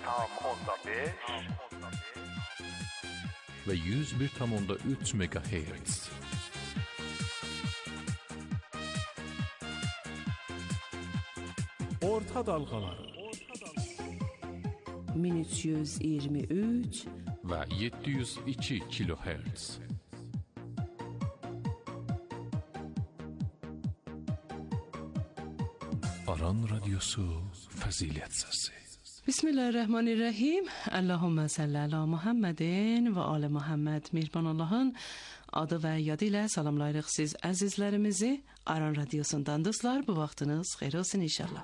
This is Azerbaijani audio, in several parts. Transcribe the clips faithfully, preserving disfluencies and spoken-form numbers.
tam onda beş ve yüz bir tam onda üç megahertz. Orta dalgalar min üç yüz iyirmi üç ve yedi yüz iki kilohertz. Aran Radyosu Fazilet Sesi. Bismillahirrahmanirrahim. Allahümme salli ala Muhammedin ve ala Muhammed. Mehriban Allah'ın adı ve yadıyla salamlayırıq siz əzizlərimizi. Aran Radyosundan dostlar, bu vaxtınız xeyir olsun inşallah.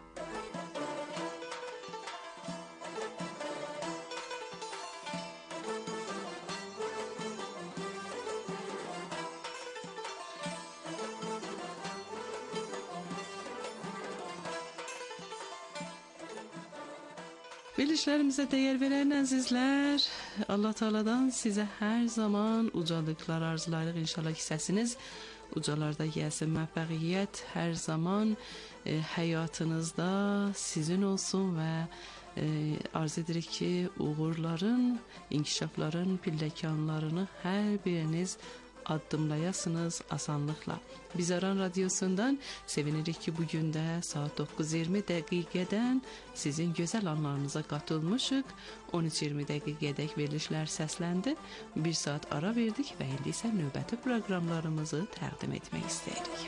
Bilişlerimize değer veren əzizlər, Allah Teala'dan size her zaman ucalıklar arzulayırıq. İnşallah ki səsiniz ucalarda gəlsin. Məvfəqiyyət hər zaman e, həyatınızda sizin olsun və e, arzu edirik ki uğurların, inkişafların pilləkənlarını hər biriniz addımlayasınız asanlıkla. Biz Aran Radyosu'ndan sevinirik ki bugün də saat dokuz iyirmi dəqiqədən sizin gözəl anlarınıza qatılmışıq. on üç iyirmi dəqiqədək verilişlər səsləndi. Bir saat ara verdik və indi isə növbəti proqramlarımızı təqdim etmək istəyirik.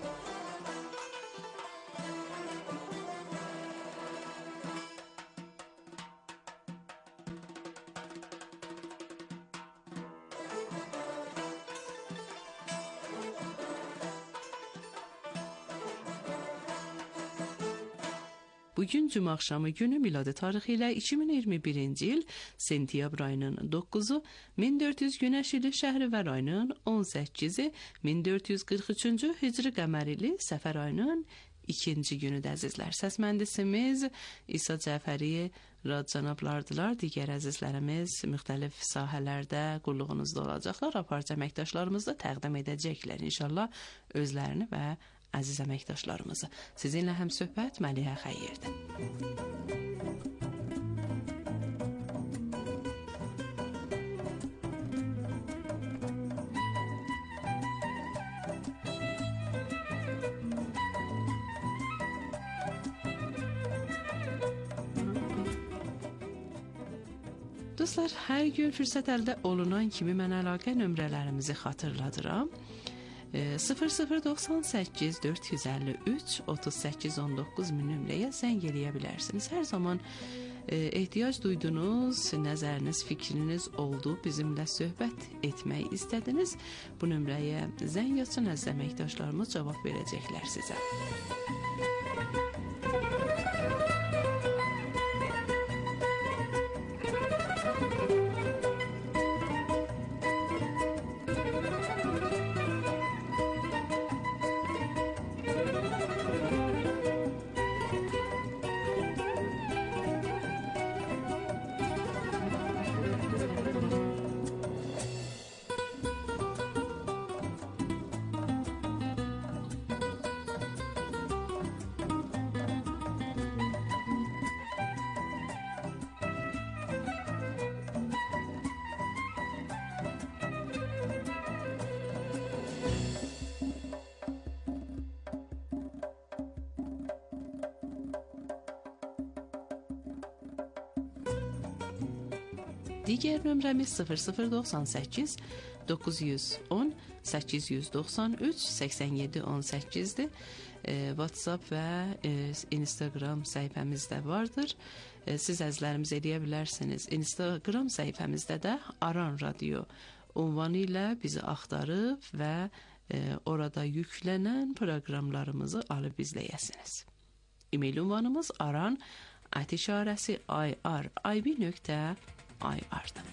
Bugün cümə axşamı günü miladi tarixi ilə iki min iyirmi birinci il sentyabr ayının dokuzu, min dörd yüz Günəş ili Şəhrivar ayının on səkkizi, min dörd yüz qırx üçüncü Hicri qəmər ili Səfər ayının ikinci günüdür əzizlər. Səs mühəndisimiz İsa Cəfəri rad cənablardılar. Digər əzizlərimiz müxtəlif sahələrdə qulluğunuzda olacaqlar. Aparıcı əməkdaşlarımız da təqdim edəcəklər inşallah özlərini və əziz əməkdaşlarımızı. Sizinlə həm söhbət Məlihə Xəyyirdir. Dostlar, hər gün fürsət əldə olunan kimi mən əlaqə nömrələrimizi xatırladıram. sıfır sıfır doxsan səkkiz dörd yüz əlli üç otuz səkkiz on doqquz nömrəyə zəng eləyə bilərsiniz. Hər zaman e, ehtiyac duydunuz, nəzəriniz, fikriniz oldu, bizimlə söhbət etmək istədiniz. Bu nömrəyə zəng açın, əziz əməkdaşlarımız cavab verəcəklər sizə. Digər nömrəmiz sıfır sıfır doxsan səkkiz doqquz yüz on səkkiz yüz doxsan üç səksən yeddi on səkkizdir. E, WhatsApp və e, Instagram səhifəmizdə vardır. E, siz əzizlərimiz eləyə bilərsiniz. Instagram səhifəmizdə də Aran Radio ünvanı ilə bizi axtarıb və e, orada yüklənən proqramlarımızı alıb izləyəsiniz. E-mail ünvanımız aran at işarəsi ir ib nöqtə ir-dir.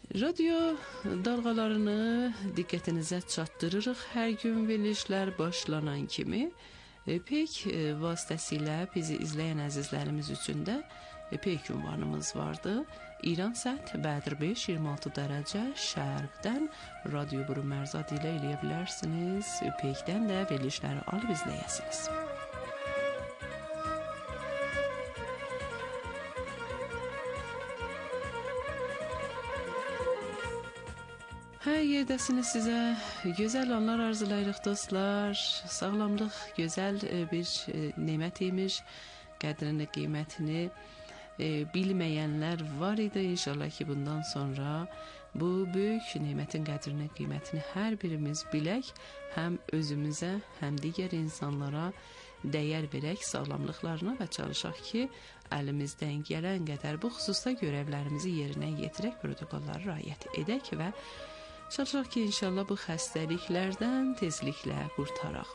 Radio dalğalarını diqqətinizə çatdırırıq hər gün verilişlər başlanan kimi. Peyk vasitəsilə bizi izləyən əzizlərimiz üçün də Peyk ünvanımız vardı. İran səth Bədir beş iyirmi altı dərəcə şərqdən Radio Buru Mərzad ilə eləyə bilərsiniz. Peykdən də verilişləri alıb izləyəsiniz. Hər yerdəsiniz, sizə gözəl anlar arzulayırıq dostlar. Sağlamlıq gözəl bir nemət imiş. Qədrini, qiymətini e, bilməyənlər var idi. İnşallah ki, bundan sonra bu böyük nemətin qədrini, qiymətini hər birimiz bilək. Həm özümüzə, həm digər insanlara dəyər verək sağlamlıqlarına və çalışaq ki, əlimizdən gələn qədər bu xüsusda görevlərimizi yerinə yetirək, protokolları riayət edək və çalışaq ki, inşallah bu xəstəliklərdən tezliklə qurtaraq.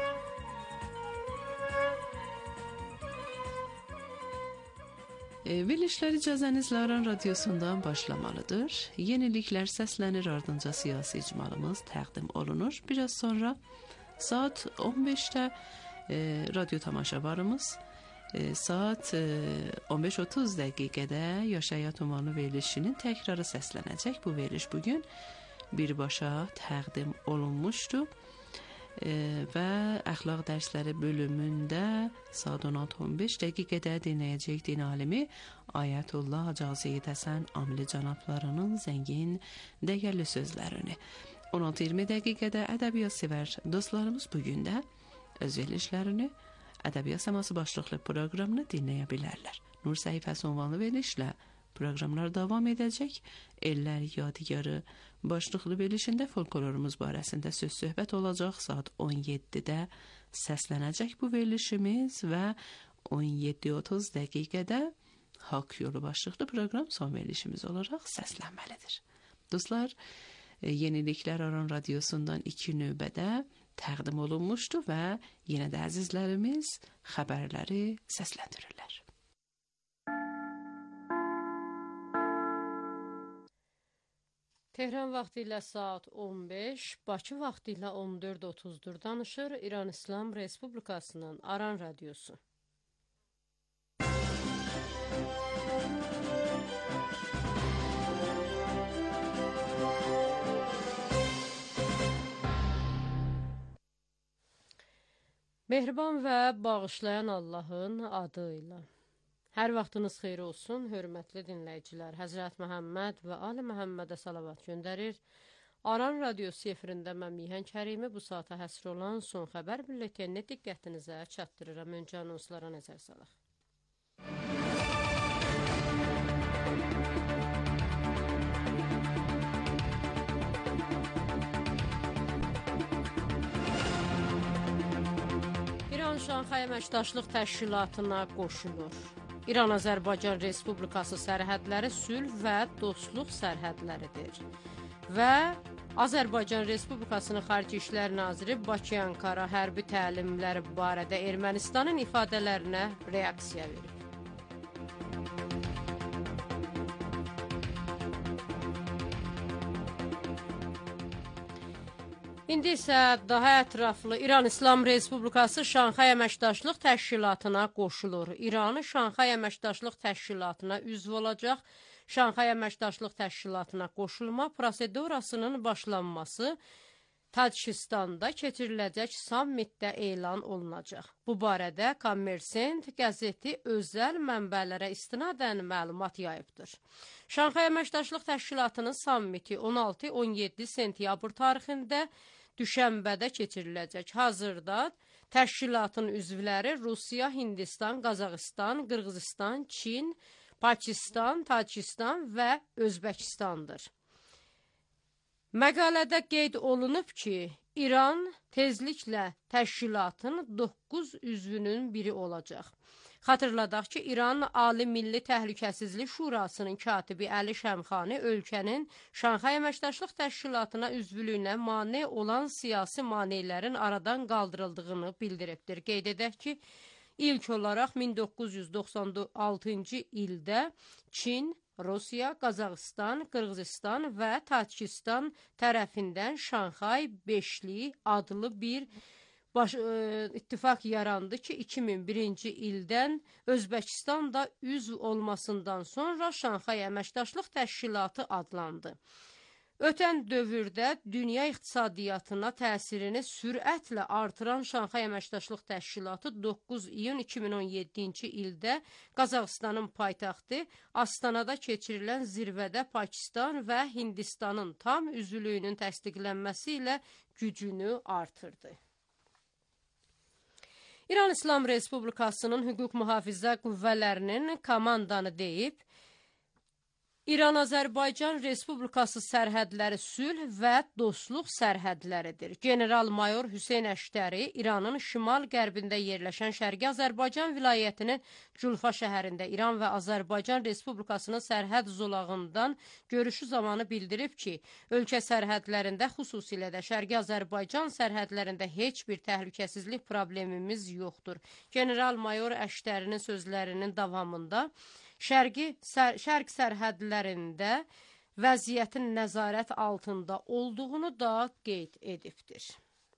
E, verilişlər icazənizlə Aran Radiosundan başlamalıdır. Yeniliklər səslənir, ardınca siyasi icmalımız təqdim olunur. Biraz sonra saat on beşdə e, radyo tamaşavarımız, e, saat e, on beş otuz dəqiqədə Yaşayat ünvanı verilişinin təkrarı səslənəcək. Bu veriliş bugün birbaşa təqdim olunmuşdu e, və əxlaq dərsləri bölümündə saat on altı on beş dəqiqədə dinləyəcək din alimi Ayətullah Hacı Seyid Həsən Amili cənablarının zəngin, dəyərli sözlərini. on altı iyirmi dəqiqədə ədəbiyyat sevər dostlarımız bugün də öz verilişlərini Ədəbiyyat Səması başlıqlı proqramını dinləyə bilərlər. Nur səhifəsi ünvanlı verilişlə proqramlar davam edəcək. Ellər yadigarı başlıqlı verilişində folklorumuz barəsində söz söhbət olacaq. Saat on yeddidə səslənəcək bu verilişimiz və on yeddi otuz dəqiqədə Haqq Yolu başlıqlı proqram son verilişimiz olaraq səslənməlidir. Dostlar, yeniliklər Aran Radiosundan iki növbədə təqdim olunmuşdu və yenə də əzizlərimiz xəbərləri səsləndirirlər. Tehran vaxtı ilə saat on beş, Bakı vaxtı ilə on dörd otuzdur danışır İran İslam Respublikasının Aran Radiosu. Mehriban və bağışlayan Allahın adı ilə. Hər vaxtınız xeyir olsun, hörmətli dinləyicilər. Həzrət Məhəmməd və Ali Məhəmmədə salavat göndərir. Aran Radiosu efirində mən Mihən Kərimi bu saata həsr olan son xəbər bülletenini diqqətinizə çatdırıram. Öncə anonslara nəzər salaq. İran Şanxay Əməkdaşlıq Təşkilatına qoşulur. İran-Azərbaycan Respublikası sərhədləri sülh və dostluq sərhədləridir. Və Azərbaycan Respublikasının Xarici İşlər Naziri Bakı-Ankara hərbi təlimləri barədə Ermənistanın ifadələrinə reaksiya verib. İndi isə daha ətraflı İran İslam Respublikası Şanxay Əməkdaşlıq Təşkilatına qoşulur. İranı Şanxay Əməkdaşlıq Təşkilatına üzv olacaq. Şanxay Əməkdaşlıq Təşkilatına qoşulma prosedurasının başlanması Tacikistanda keçiriləcək sammitdə elan olunacaq. Bu barədə Kommersant qəzeti özəl mənbələrə istinadən məlumat yayıbdır. Şanxay Əməkdaşlıq Təşkilatının sammiti on altı on yeddi sentyabr tarixində Düşənbədə keçiriləcək. Hazırda təşkilatın üzvləri Rusiya, Hindistan, Qazaxıstan, Qırğızistan, Çin, Pakistan, Tacikistan və Özbəkistandır. Məqalədə qeyd olunub ki, İran tezliklə təşkilatın doqquz üzvünün biri olacaq. Xatırladaq ki, İran Ali Milli Təhlükəsizlik Şurasının katibi Əli Şəmxani ölkənin Şanxay Əməkdaşlıq Təşkilatına üzvülüyünə mane olan siyasi manelerin aradan qaldırıldığını bildiribdir. Qeyd edək ki, ilk olaraq min doqquz yüz doxsan altıncı ildə Çin Rusiya, Qazaxıstan, Qırğızistan və Tacikistan tərəfindən Şanxay beşli adlı bir baş, e, ittifaq yarandı ki, iki min birinci ildən Özbəkistan da üzv olmasından sonra Şanxay Əməkdaşlıq Təşkilatı adlandı. Ötən dövrdə dünya iqtisadiyyatına təsirini sürətlə artıran Şanxay Əməkdaşlıq Təşkilatı doqquz iyun iki min on yeddinci ildə Qazaxıstanın paytaxtı Astanada keçirilən zirvədə Pakistan və Hindistanın tam üzvlüyünün təsdiqlənməsi ilə gücünü artırdı. İran İslam Respublikasının hüquq mühafizə qüvvələrinin komandanı deyib, İran-Azərbaycan Respublikası sərhədləri sülh və dostluq sərhədləridir. General-mayor Hüseyn Əştəri İranın şimal-qərbində yerləşən Şərqi Azərbaycan vilayətinin Culfa şəhərində İran və Azərbaycan Respublikasının sərhəd zolağından görüşü zamanı bildirib ki, ölkə sərhədlərində, xüsusilə də Şərqi Azərbaycan sərhədlərində heç bir təhlükəsizlik problemimiz yoxdur. General-mayor Əştərinin sözlərinin davamında Şərqi, sər, şərq sərhədlərində vəziyyətin nəzarət altında olduğunu da qeyd edibdir.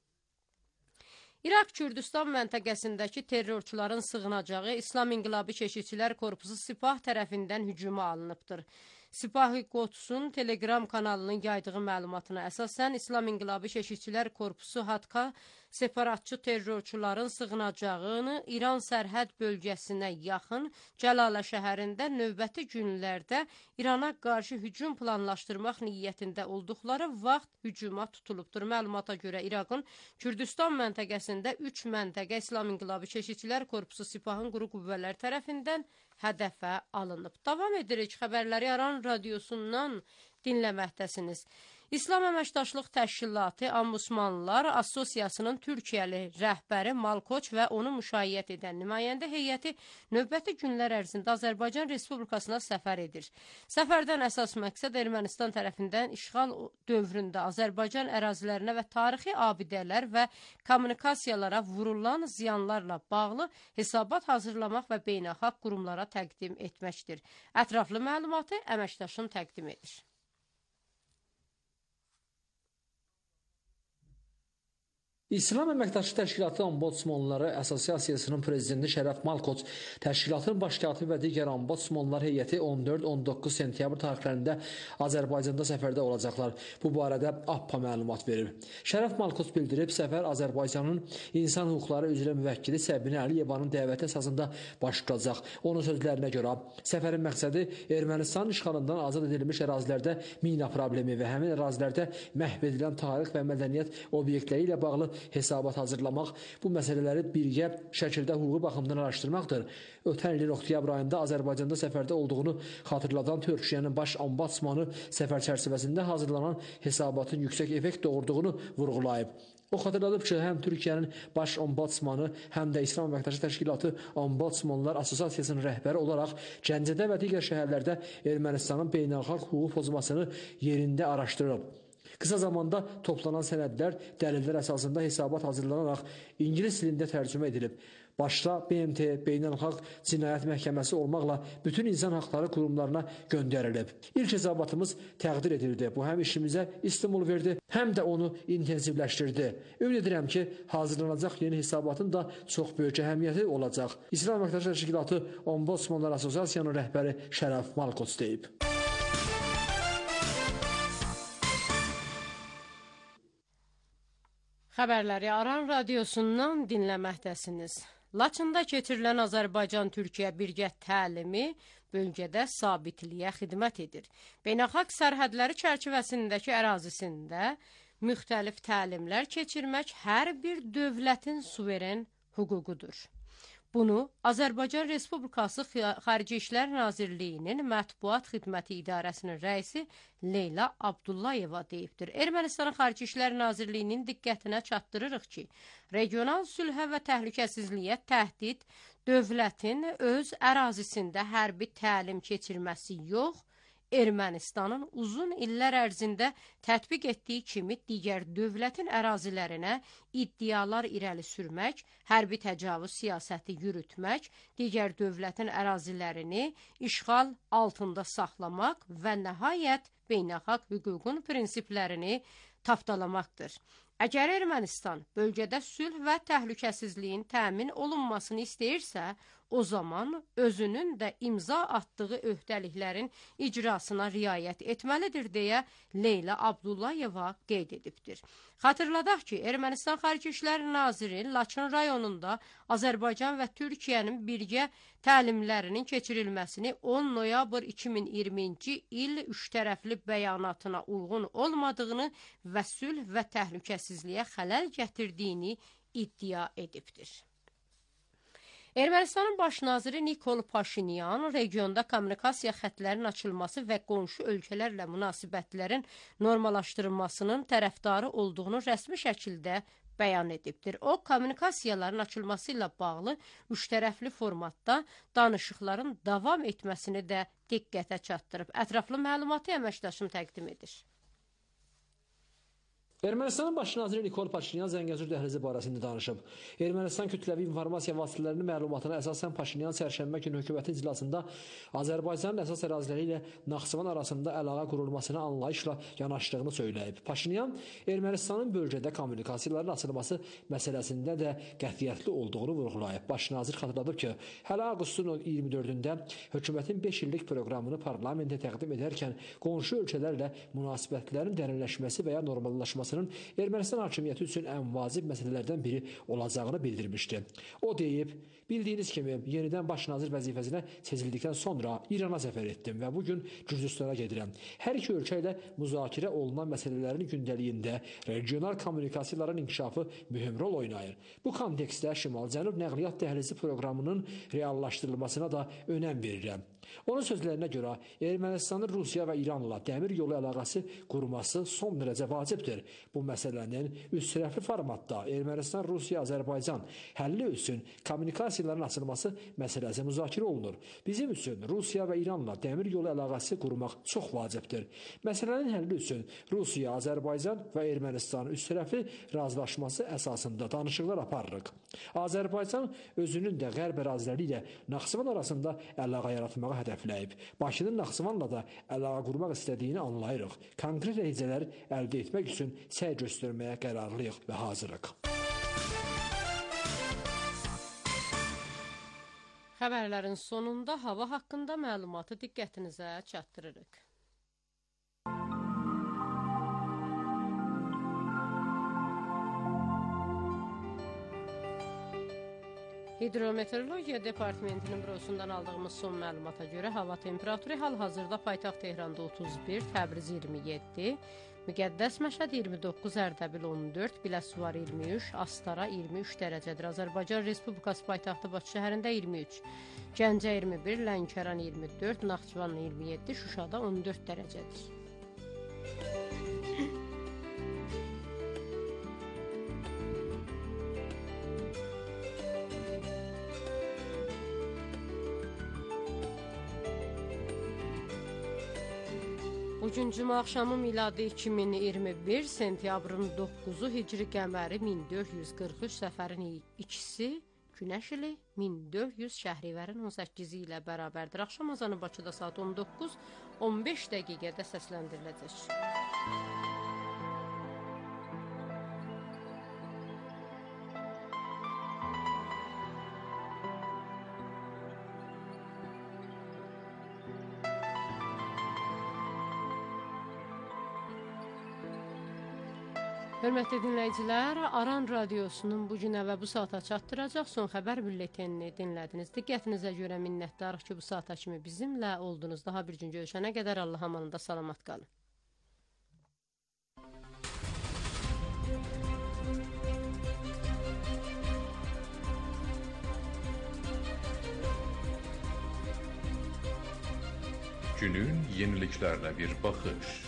İraq Kürdistan məntəqəsindəki terrorçuların sığınacağı İslam İnqilabı Keşikçilər Korpusu Sipah tərəfindən hücuma alınıbdır. Sipah-ı Qodsun Telegram kanalının yaydığı məlumatına əsasən İslam İnqilabı Keşikçilər Korpusu Hatka separatçı terrorçuların sığınacağını İran sərhəd bölgəsinə yaxın Cəlalə şəhərində növbəti günlərdə İrana qarşı hücum planlaşdırmaq niyyətində olduqları vaxt hücuma tutulubdur. Məlumata görə İraqın Kürdistan məntəqəsində üç məntəqə İslam İnqilabı Keşikçilər Korpusu Sipahın quru qüvvələr tərəfindən hədəfə alınıb. Davam edirik, xəbərləri Aran radiosundan dinləməkdəsiniz. İslam Əməkdaşlıq Təşkilatı Ombudsmanlar Assosiasiyasının Türkiyəli rəhbəri Malkoç və onu müşayiət edən nümayəndə heyəti növbəti günlər ərzində Azərbaycan Respublikasına səfər edir. Səfərdən əsas məqsəd Ermənistan tərəfindən işğal dövründə Azərbaycan ərazilərinə və tarixi abidələr və kommunikasiyalara vurulan ziyanlarla bağlı hesabat hazırlamaq və beynəlxalq qurumlara təqdim etməkdir. Ətraflı məlumatı əməkdaşım təqdim edir. İslam Əməkdaşlıq Təşkilatı Ombudsmanları Assosiasiyasının prezidenti Şərəf Malkoç, təşkilatın baş katibi və digər ombudsmanlar heyəti on dörd on doqquz sentyabr tarixlərində Azərbaycanda səfərdə olacaqlar. Bu barədə A P P A məlumat verir. Şərəf Malkoç bildirib, səfər Azərbaycanın insan hüquqları üzrə müvəkkili Səbinə Əliyevanın dəvəti əsasında baş tutacaq. Onun sözlərinə görə, səfərin məqsədi Ermənistanın işğalından azad edilmiş ərazilərdə mina problemi və həmin ərazilərdə məhv edilən tarix və mədəniyyət obyektləri ilə bağlı hesabat hazırlamaq, bu məsələləri birgə şəkildə hüquqi baxımdan araşdırmaqdır. Ötən ilin oktyabr ayında Azərbaycanda səfərdə olduğunu xatırladan Türkiyənin baş ombudsmanı səfər çərçivəsində hazırlanan hesabatın yüksək effekt doğurduğunu vurğulayıb. O xatırladıb ki, həm Türkiyənin baş ombudsmanı, həm də İslam Əməkdaşlıq Təşkilatı Ombudsmanlar Assosiasiyasının rəhbəri olaraq Gəncədə və digər şəhərlərdə Ermənistanın beynəlxalq hüquq pozmasını yerində araşdırıb. Qısa zamanda toplanan sənədlər, dəlillər əsasında hesabat hazırlanaraq İngilis dilində tərcümə edilib. Başda B M T, Beynəlxalq Cinayət Məhkəməsi olmaqla bütün insan haqları qurumlarına göndərilib. İlk hesabatımız təqdir edildi. Bu həm işimizə stimul verdi, həm də onu intensivləşdirdi. Ümid edirəm ki, hazırlanacaq yeni hesabatın da çox böyük əhəmiyyəti olacaq. İslam Əməkdaşlıq Təşkilatı Ombudsmanlar Assosiasiyasının rəhbəri Şərəf Malkoç deyib. Xəbərləri Aran radiosundan dinləməkdəsiniz. Laçında keçirilən Azərbaycan-Türkiyə birgə təlimi bölgədə sabitliyə xidmət edir. Beynəlxalq sərhədləri çərçivəsindəki ərazisində müxtəlif təlimlər keçirmək hər bir dövlətin suveren hüququdur. Bunu Azərbaycan Respublikası Xarici İşlər Nazirliyinin Mətbuat Xidməti İdarəsinin rəisi Leyla Abdullayeva deyibdir. Ermənistanın Xarici İşlər Nazirliyinin diqqətinə çatdırırıq ki, regional sülhə və təhlükəsizliyə təhdid dövlətin öz ərazisində hərbi təlim keçirməsi yox, Ermənistanın uzun illər ərzində tətbiq etdiyi kimi digər dövlətin ərazilərinə iddialar irəli sürmək, hərbi təcavüz siyasəti yürütmək, digər dövlətin ərazilərini işğal altında saxlamaq və nəhayət beynəlxalq hüququn prinsiplərini tapdalamaqdır. Əgər Ermənistan bölgədə sülh və təhlükəsizliyin təmin olunmasını istəyirsə, o zaman özünün də imza atdığı öhdəliklərin icrasına riayət etməlidir deyə Leyla Abdullayeva qeyd edibdir. Xatırladaq ki, Ermənistan Xarici İşlər Naziri Laçın rayonunda Azərbaycan və Türkiyənin birgə təlimlərinin keçirilməsini on noyabr iki min iyirminci il üç tərəfli bəyanatına uyğun olmadığını və sülh və təhlükəsizliyə xələl gətirdiyini iddia edibdir. Ermənistanın baş naziri Nikol Paşinyan regionda kommunikasiya xətlərinin açılması və qonşu ölkələrlə münasibətlərin normallaşdırılmasının tərəfdarı olduğunu rəsmi şəkildə bəyan edibdir. O, kommunikasiyaların açılması ilə bağlı üç tərəfli formatda danışıqların davam etməsini də diqqətə çatdırıb. Ətraflı məlumatı əməkdaşım təqdim edir. Ermənistanın baş naziri Nikol Paşinyan Zəngəzur dəhlizi barəsində danışıb. Ermənistan kütləvi informasiya vasitələrinin məlumatına əsasən Paşinyan sərşənbə günü hökumətin iclasında Azərbaycanın əsas əraziləri ilə Naxçıvan arasında əlaqə qurulmasına anlayışla yanaşdığını söyləyib. Paşinyan Ermənistanın bölgədə kommunikasiyaların açılması məsələsində də qətiyyətli olduğunu vurğulayıb. Baş nazir xatırladıb ki, hələ avqustun iyirmi dördündə hökumətin beş illik proqramını parlamentə təqdim edərkən qonşu ölkələrlə münasibətlərin dərinləşməsi və ya normallaşması Ermənistan hakimiyyəti üçün ən vacib məsələlərdən biri olacağını bildirmişdi. O deyib, bildiyiniz kimi yenidən baş nazir vəzifəsinə seçildikdən sonra İrana səfər etdim və bugün Gürcüstana gedirəm. Hər iki ölkə ilə müzakirə olunan məsələlərin gündəliyində regional kommunikasiyaların inkişafı mühüm rol oynayır. Bu kontekstdə Şimal-Cənub nəqliyyat dəhlizi proqramının reallaşdırılmasına da önəm verirəm. Onun sözlərinə görə Ermənistanın Rusiya və İranla dəmir yolu əlaqəsi qurması son dərəcə vacibdir. Bu məsələnin üç tərəfli formatda Ermənistan, Rusiya, Azərbaycan həlli üçün kommunikasiyaların açılması məsələsi müzakirə olunur. Bizim üçün Rusiya və İranla dəmir yolu əlaqəsi qurmaq çox vacibdir. Məsələnin həlli üçün Rusiya, Azərbaycan və Ermənistan üç tərəfli razılaşması əsasında danışıqlar aparırıq. Azərbaycan özünün də qərb əraziləri ilə Naxçıvan arasında əlaqə yaratmağa hədəfləyib. Bakının Naxçıvanla da əlaqə qurmaq istədiyini anlayırıq. Konkret nəticələr əldə etmək üçün səy göstərməyə qərarlıyıq və hazırıq. Xəbərlərin sonunda hava haqqında məlumatı diqqətinizə çatdırırıq. Hidrometeorologiya Departamentinin bürosundan aldığımız son məlumata görə hava temperaturu hal-hazırda paytaxt Tehranda otuz bir, Təbriz iyirmi yeddi, Müqəddəs Məşəd iyirmi doqquz, Ərdəbil on dörd, Biləsuvar iyirmi üç, Astara iyirmi üç dərəcədir. Azərbaycan Respublikası paytaxtı Bakı şəhərində iyirmi üç, Gəncə iyirmi bir, Lənkəran iyirmi dörd, Naxçıvan iyirmi yeddi, Şuşada on dörd dərəcədir. Bugün cümə axşamı miladi iki min iyirmi bir, sentyabrın doqquzu, hicri qəməri min dörd yüz qırx üç, səfərin ikisi, günəş ili min dörd yüz, şəhrivərin on səkkizi ilə bərabərdir. Axşam azanı Bakıda saat on doqquz on beş dəqiqədə səsləndiriləcək. Hörmətli dinləyicilər, Aran Radiosunun bu günə və bu saata çatdıracaq son xəbər bülletenini dinlədiniz. Diqqətinizə görə minnətdarıq ki, bu saata kimi bizimlə oldunuz. Daha bir gün görüşənə qədər Allah amanında salamat qalın. Günün yeniliklərlə bir baxış.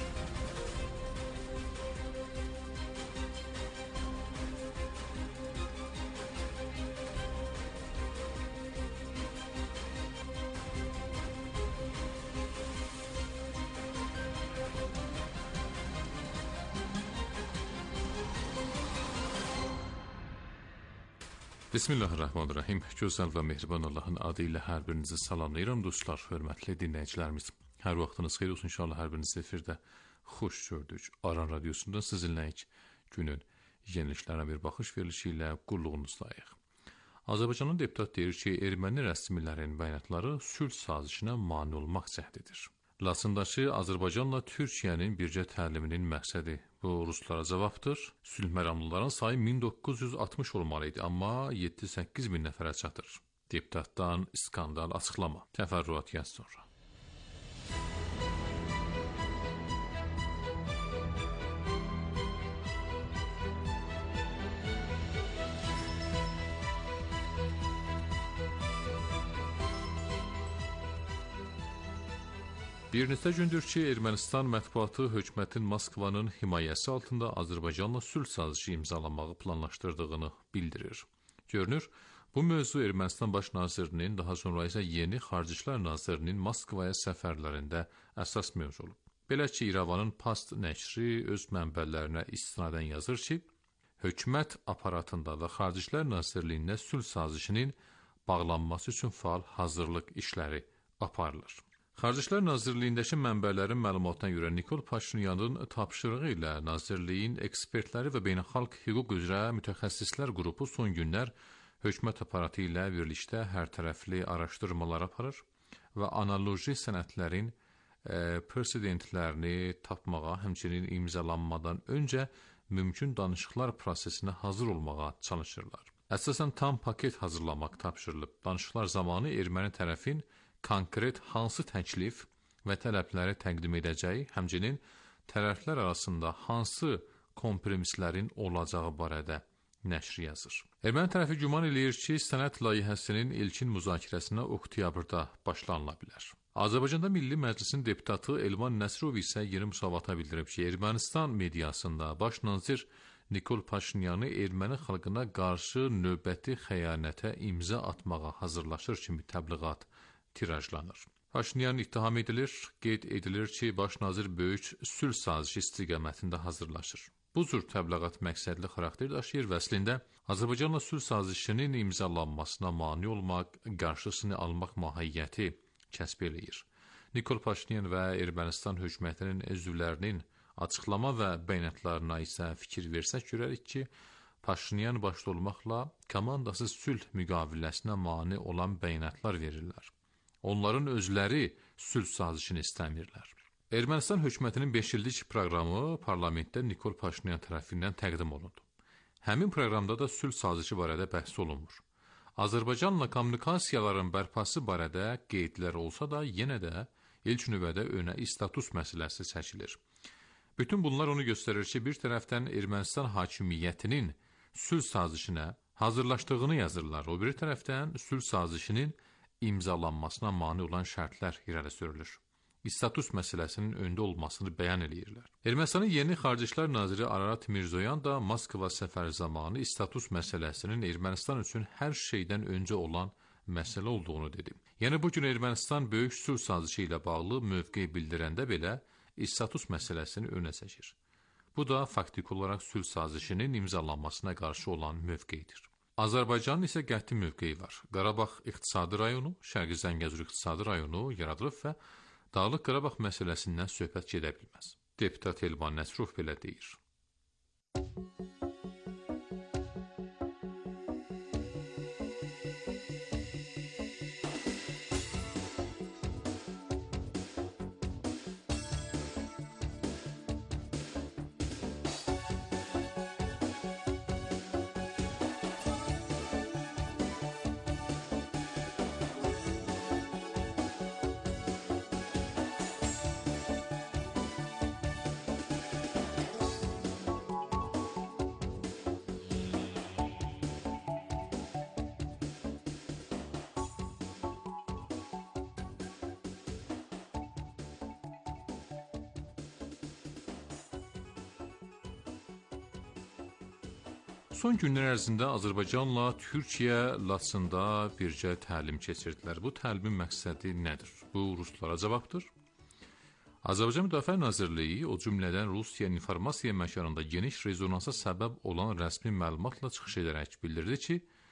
Bismillahirrahmanirrahim. Gözəl və mehriban Allahın adı ilə hər birinizi salamlayıram dostlar, hörmətli dinləyicilərimiz. Hər vaxtınız xeyir olsun inşallah, hər biriniz efirdə xoş gördük. Aran Radiosu'nda sizinləyik. Günün yeniliklərə bir baxış verilişi ilə qulluğunuzdayıq. Azərbaycanın deputat deyir ki, erməni rəsmilərin bəyanatları sülh sazişinə mane olmaq cəhdidir. Laçındakı Azərbaycanla Türkiyənin bircə təliminin məqsədi bu ruslara cavabdır. Sülh məramlıların sayı min doqquz yüz altmış olmalı idi, amma yeddi səkkiz min nəfərə çatır. Deputatdan skandal açıqlama. Təfərrüat yaz sonra. Bir neçə gündür ki, Ermənistan mətbuatı hökumətin Moskvanın himayəsi altında Azərbaycanla sülh sazişi imzalamağı planlaşdırdığını bildirir. Görünür, bu mövzu Ermənistan baş nazirinin, daha sonra isə yeni Xarici İşlər nazirinin Moskvaya səfərlərində əsas mövzu olub. Belə ki, İrəvanın Past nəşri öz mənbələrinə istinadən yazır ki, hökumət aparatında və Xarici İşlər Nazirliyində sülh sazişinin bağlanması üçün faal hazırlıq işləri aparılır. Xarici İşlər Nazirliyindəki mənbələrin məlumatına görə Nikol Paşinyanın tapşırığı ilə Nazirliyin ekspertləri və beynəlxalq hüquq üzrə mütəxəssislər qrupu son günlər hökumət aparatı ilə birlikdə hərtərəfli araşdırmalar aparır və analoji sənədlərin e, presidentlərini tapmağa, həmçinin imzalanmadan öncə mümkün danışıqlar prosesinə hazır olmağa çalışırlar. Əsasən tam paket hazırlamaq tapşırılıb. Danışıqlar zamanı erməni tərəfin konkret hansı təklif və tələbləri təqdim edəcəyi, həmçinin tərəflər arasında hansı kompromislərin olacağı barədə nəşr yazır. Erməni tərəfi güman eləyir ki, sənəd layihəsinin ilkin müzakirəsinə oktyabrda başlanıla bilər. Azərbaycanda Milli Məclisin deputatı Elvan Nəsrov isə yeni müsavata bildirib ki, Ermənistan mediasında baş nazir Nikol Paşinyanı erməni xalqına qarşı növbəti xəyanətə imza atmağa hazırlaşır kimi təbliğat tirajlanır. Paşinyan ittiham edilir, qeyd edilir ki, baş nazir böyük sülh sazişi istiqamətində hazırlaşır. Bu cür təbliğat məqsədli xarakter daşıyır və əslində Azərbaycanla sülh sazişinin imzalanmasına mane olmaq, qarşısını almaq mahiyyəti kəsb eləyir. Nikol Paşinyan və Ermənistan hökumətinin üzvlərinin açıqlama və bəyanatlarına isə fikir versək görərik ki, Paşinyan başda olmaqla komandası sülh müqaviləsinə mane olan bəyanatlar verirlər. Onların özləri sülh sazişini istəmirlər. Ermənistan hökumətinin beş illik proqramı parlamentdə Nikol Paşinyan tərəfindən təqdim olundu. Həmin proqramda da sülh sazişi barədə bəhs olunmur. Azərbaycanla kommunikasiyaların bərpası barədə qeydlər olsa da, yenə də ilk növbədə önə status məsələsi çəkilir. Bütün bunlar onu göstərir ki, bir tərəfdən Ermənistan hakimiyyətinin sülh sazişinə hazırlaşdığını yazırlar, o bir tərəfdən sülh sazişinin imzalanmasına mane olan şərtlər irəli sürülür. Status məsələsinin öndə olmasını bəyan eləyirlər. Ermənistanın yeni Xarici İşlər Naziri Ararat Mirzoyan da Moskva səfəri zamanı status məsələsinin Ermənistan üçün hər şeydən öncə olan məsələ olduğunu dedi. Yəni bugün Ermənistan böyük sülh sazişi ilə bağlı mövqe bildirəndə belə status məsələsini önə çəkir. Bu da faktik olaraq sülh sazişinin imzalanmasına qarşı olan mövqedir. Azərbaycanın isə qəti mövqeyi var. Qarabağ İqtisadi rayonu, Şərqi Zəngəzur İqtisadi rayonu yaradılıb və Dağlıq Qarabağ məsələsindən söhbət gedə bilməz. Deputat Elvan Nəsrov belə deyir. Son günlər ərzində Azərbaycanla Türkiyə Laçında bircə təlim keçirdilər. Bu təlimin məqsədi nədir? Bu ruslara cavabdır. Azərbaycan Müdafiə Nazirliyi o cümlədən Rusiya informasiya məkanında geniş rezonansa səbəb olan rəsmi məlumatla çıxış edərək bildirdi ki,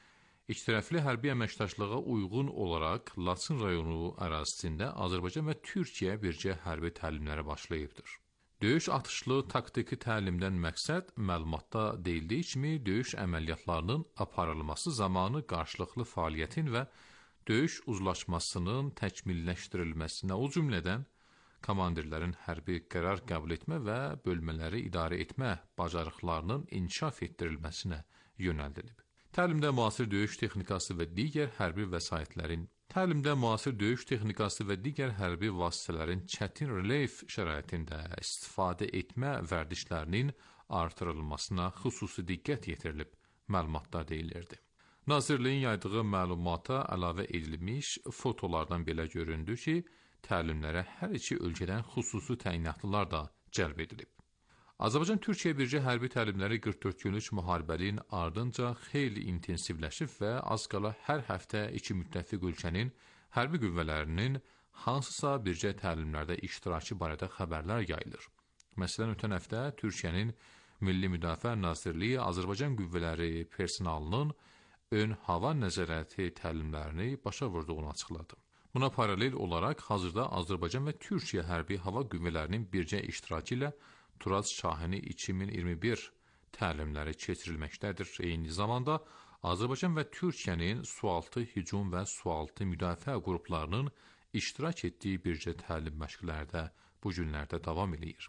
İkitərəfli hərbi əməkdaşlığa uyğun olaraq Laçın rayonu ərazisində Azərbaycan və Türkiyə birgə hərbi təlimlərə başlayıbdır. Döyüş atışlı taktiki təlimdən məqsəd məlumatda deyildiyi kimi döyüş əməliyyatlarının aparılması zamanı qarşılıqlı fəaliyyətin və döyüş uzlaşmasının təkmilləşdirilməsinə, o cümlədən komandirlərin hərbi qərar qəbul etmə və bölmələri idarə etmə bacarıqlarının inkişaf etdirilməsinə yönəldilib. Təlimdə müasir döyüş texnikası və digər hərbi vəsaitlərin Təlimdə müasir döyüş texnikası və digər hərbi vasitələrin çətin relyef şəraitində istifadə etmə vərdişlərinin artırılmasına xüsusi diqqət yetirilib, məlumatda deyilirdi. Nazirliyin yaydığı məlumata əlavə edilmiş fotolardan belə göründü ki, təlimlərə hər iki ölkədən xüsusi təyinatlılar da cəlb edilib. Azərbaycan-Türkiyə birgə hərbi təlimləri qırx dörd günlük müharibənin ardınca xeyli intensivləşib və az qala hər həftə iki müttəfiq ölkənin hərbi qüvvələrinin hansısa birgə təlimlərdə iştirakı barədə xəbərlər yayılır. Məsələn, ötən həftə Türkiyənin Milli Müdafiə Nazirliyi Azərbaycan qüvvələri personalının ön hava nəzarəti təlimlərini başa vurduğunu açıqladı. Buna paralel olaraq hazırda Azərbaycan və Türkiyə hərbi hava qüvvələrinin birgə iştirakı ilə Turaz Şahini iki min iyirmi bir təlimləri keçirilməkdədir. Eyni zamanda Azərbaycan və Türkiyənin sualtı hücum və sualtı müdafiə qruplarının iştirak etdiyi birgə təlim məşqləri də bu günlərdə davam edir.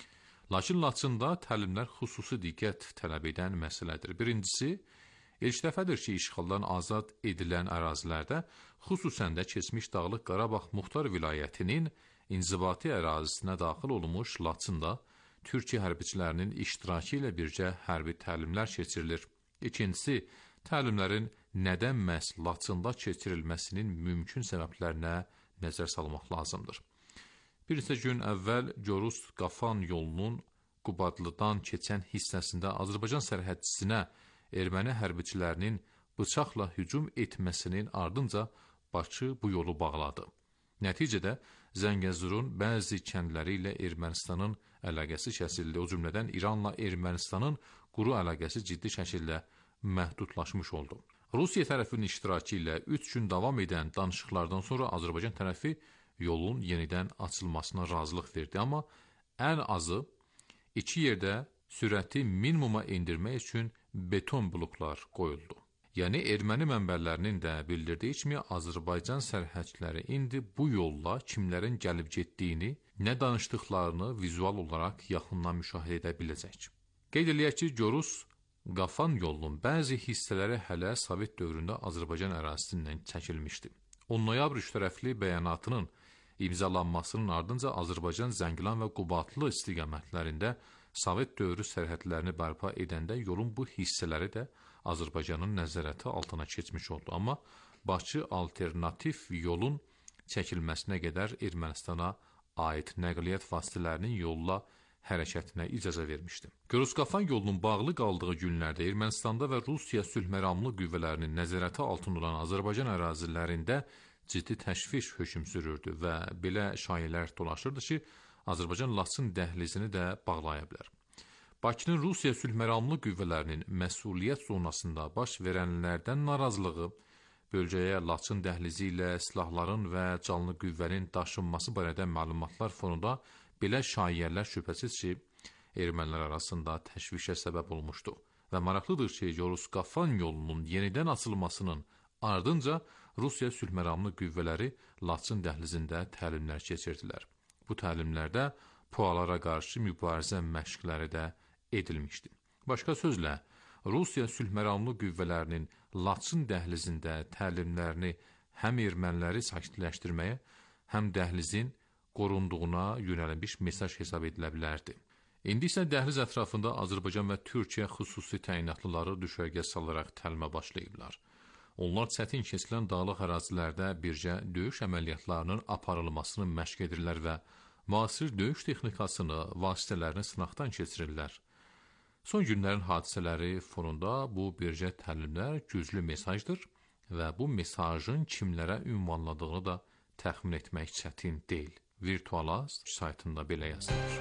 Lakin Laçında təlimlər xüsusi diqqət tələb edən məsələdir. Birincisi, ilk dəfədir ki, işğaldan azad edilən ərazilərdə, xüsusən də keçmiş Dağlıq Qarabağ Muxtar Vilayətinin inzibati ərazisinə daxil olmuş Laçında Türkiyə hərbiçilərinin iştirakı ilə birgə hərbi təlimlər keçirilir. İkincisi, təlimlərin nədən məhz Laçında keçirilməsinin mümkün səbəblərinə nəzər salmaq lazımdır. Bir neçə gün əvvəl Gorus-Qafan yolunun Qubadlıdan keçən hissəsində Azərbaycan sərhədçisinə erməni hərbiçilərinin bıçaqla hücum etməsinin ardınca Bakı bu yolu bağladı. Nəticədə Zəngəzurun bəzi kəndləri ilə Ermənistanın əlaqəsi kəsildi. O cümlədən İranla Ermənistanın quru əlaqəsi ciddi şəkildə məhdudlaşmış oldu. Rusiya tərəfinin iştirakı ilə üç gün davam edən danışıqlardan sonra Azərbaycan tərəfi yolun yenidən açılmasına razılıq verdi, amma ən azı iki yerdə sürəti minimuma endirmək üçün beton bloklar qoyuldu. Yəni, erməni mənbələrinin də bildirdiyi kimi Azərbaycan sərhədçiləri indi bu yolla kimlərin gəlib getdiyini, nə danışdıqlarını vizual olaraq yaxından müşahidə edə biləcək. Qeyd eləyək ki, Gorus-Qafan yolunun bəzi hissələri hələ Sovet dövründə Azərbaycan ərazisindən çəkilmişdi. on noyabr üçtərəfli bəyanatının imzalanmasının ardınca Azərbaycan Zəngilan və Qubadlı istiqamətlərində Sovet dövrü sərhədlərini bərpa edəndə yolun bu hissələri də Azərbaycanın nəzarəti altına keçmiş oldu. Amma Bakı alternativ yolun çəkilməsinə qədər Ermənistana aid nəqliyyat vasitələrinin yolla hərəkətinə icazə vermişdi. Gorus-Qafan yolunun bağlı qaldığı günlərdə Ermənistanda və Rusiya sülhməramlı qüvvələrinin nəzarəti altında olan Azərbaycan ərazilərində ciddi təşviş hökm sürürdü və belə şayələr dolaşırdı ki, Azərbaycan Laçın dəhlizini də bağlaya bilər. Bakının Rusiya sülhməramlı qüvvələrinin məsuliyyət zonasında baş verənlərdən narazılığı, bölgəyə Laçın dəhlizi ilə silahların və canlı qüvvənin daşınması barədə məlumatlar fonunda belə şayələr şübhəsiz ki, ermənilər arasında təşvişə səbəb olmuşdu. Və maraqlıdır ki, Gorus-Qafan yolunun yenidən açılmasının ardınca Rusiya sülhməramlı qüvvələri Laçın dəhlizində təlimlər keçirdilər. Bu təlimlərdə pualara qarşı mübarizə məşqləri də edilmişdi. Başqa sözlə, Rusiya sülhməramlı qüvvələrinin Laçın dəhlizində təlimlərini həm erməniləri sakitləşdirməyə, həm dəhlizin qorunduğuna yönəlmiş mesaj hesab edilə bilərdi. İndi isə dəhliz ətrafında Azərbaycan və Türkiyə xüsusi təyinatlıları düşərgə salaraq təlimə başlayıblar. Onlar çətin keçilən dağlıq ərazilərdə birgə döyüş əməliyyatlarının aparılmasını məşq edirlər və müasir döyüş texnikasını, vasitələrini sınaqdan keçirirlər. Son günlərin hadisələri fonunda bu birgə təlimlər güclü mesajdır və bu mesajın kimlərə ünvanladığını da təxmin etmək çətin deyil. Virtualaz saytında belə yazılır.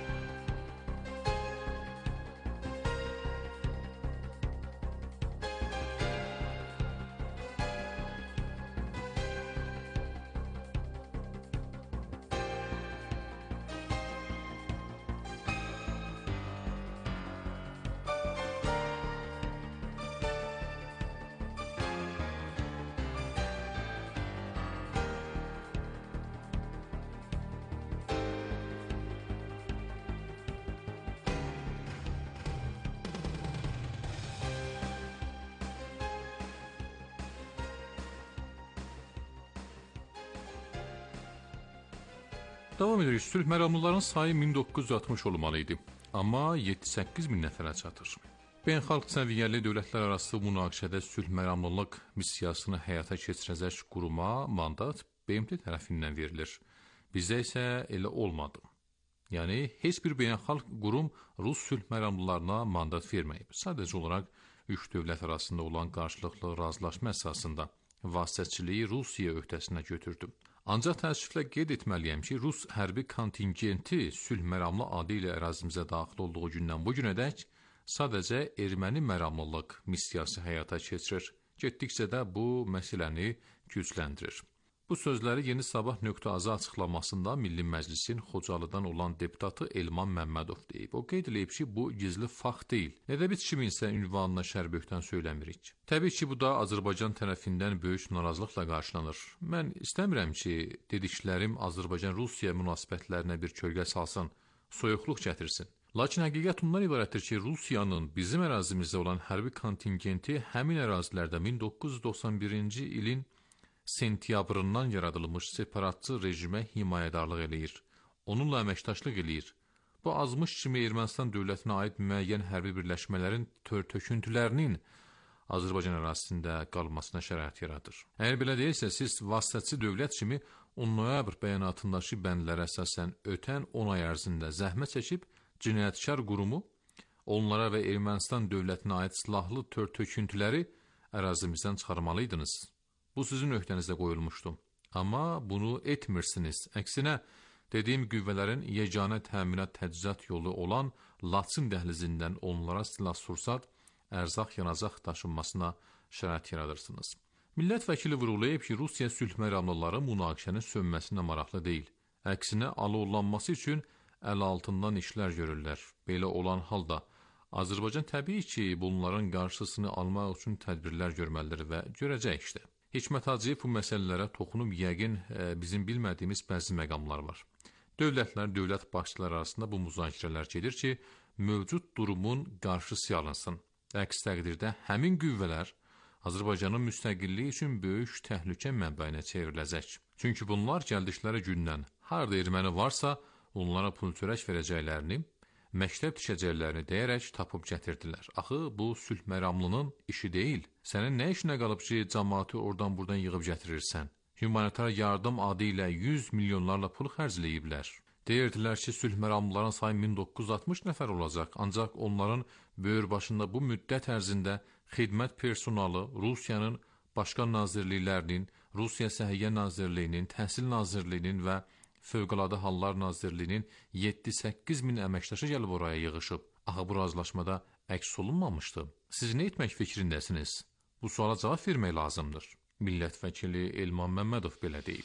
Davam edirik. Sülh məramlıların sayı min doqquz yüz altmış olmalı idi. Amma yeddi səkkiz min nəfərə çatır. Beynəlxalq səviyyəli dövlətlər arası münaqişədə sülh məramlılıq missiyasını həyata keçirəcək quruma mandat B M T tərəfindən verilir. Bizdə isə elə olmadı. Yəni, heç bir beynəlxalq qurum Rus sülh məramlılarına mandat verməyib. Sadəcə olaraq üç dövlət arasında olan qarşılıqlı razılaşma əsasında vasitəçiliyi Rusiya öhdəsinə götürdü. Ancaq təəssüflə qeyd etməliyəm ki, Rus hərbi kontingenti sülh məramlı adı ilə ərazimizə daxil olduğu gündən bu günədək sadəcə erməni məramlılıq missiyası həyata keçirir. Getdikcə də bu məsələni gücləndirir. Bu sözləri Yeni Sabah.az açıqlamasında Milli Məclisin Xocalıdan olan deputatı Elman Məmmədov deyib. O qeyd edib ki, bu gizli fakt deyil. Ədəbi kimin isə ünvanına şərböhtan söyləmirik. Təbii ki, bu da Azərbaycan tərəfindən böyük narazılıqla qarşılanır. Mən istəmirəm ki, dediklərim Azərbaycan-Rusiya münasibətlərinə bir kölgə salsın, soyuqluq gətirsin. Lakin həqiqət ondan ibarətdir ki, Rusiyanın bizim ərazimizdə olan hərbi kontingenti həmin ərazilərdə min doqquz yüz doxsan birinci ilin sentyabrından yaradılmış separatçı rejimə himayədarlıq eləyir. Onunla əməkdaşlıq eləyir. Bu azmış kimi Ermənistan dövlətinə aid müəyyən hərbi birləşmələrin tör-töküntülərinin Azərbaycan ərazisində qalmasına şərait yaradır. Əgər belə deyilsə, siz vasitəçi dövlət kimi on noyabr bəyanatındakı bəndlərə əsasən ötən on ay ərzində zəhmət çəkib cinayətkar qurumu, onlara və Ermənistan dövlətinə aid silahlı tör-töküntüləri ərazimizdən çıxarmalıydınız. Bu sizin öhdənizdə qoyulmuşdu. Amma bunu etmirsiniz. Əksinə, dediyim qüvvələrin yeganə təminat təchizat yolu olan Laçın dəhlizindən onlara silah-sursat, ərzaq, yanacaq daşınmasına şərait yaradırsınız. Millət vəkili vurğulayıb ki, Rusiya sülh məramlıları münaqişənin sönməsinə maraqlı deyil. Əksinə, alovlanması üçün əl altından işlər görürlər. Belə olan halda Azərbaycan təbii ki, bunların qarşısını almaq üçün tədbirlər görməlidir və görəcək işte. Hikmət Hacıyev bu məsələlərə toxunub yəqin e, bizim bilmədiyimiz bəzi məqamlar var. Dövlətlər, dövlət başçıları arasında bu müzakirələr gedir ki, mövcud durumun qarşısı alınsın. Əks təqdirdə həmin qüvvələr Azərbaycanın müstəqilliyi üçün böyük təhlükə mənbəyinə çevriləcək. Çünki bunlar gəldikləri gündən harda erməni varsa, onlara pul çörək verəcəklərini, məktəb tikəcəklərini deyərək tapıb gətirdilər. Axı, bu sülh məramlının işi deyil. Sənin nə işinə qalıb ki, cəmaatı oradan-buradan yığıb gətirirsən? Humanitar yardım adı ilə yüz milyonlarla pul xərcləyiblər. Deyirdilər ki, sülh məramlıların sayı min doqquz yüz altmış nəfər olacaq, ancaq onların böyür başında bu müddət ərzində xidmət personalı Rusiyanın başqa nazirliklərinin, Rusiya Səhiyyə Nazirliyinin, Təhsil Nazirliyinin və Fövqəladə Hallar Nazirliyinin yeddi səkkiz min əməkdaşı gəlib oraya yığışıb. Axı bu razılaşmada əks olunmamışdı. Siz nə etmək fikrindəsiniz? Bu suala cavab vermək lazımdır. Millət vəkili Elman Məmmədov belə deyib.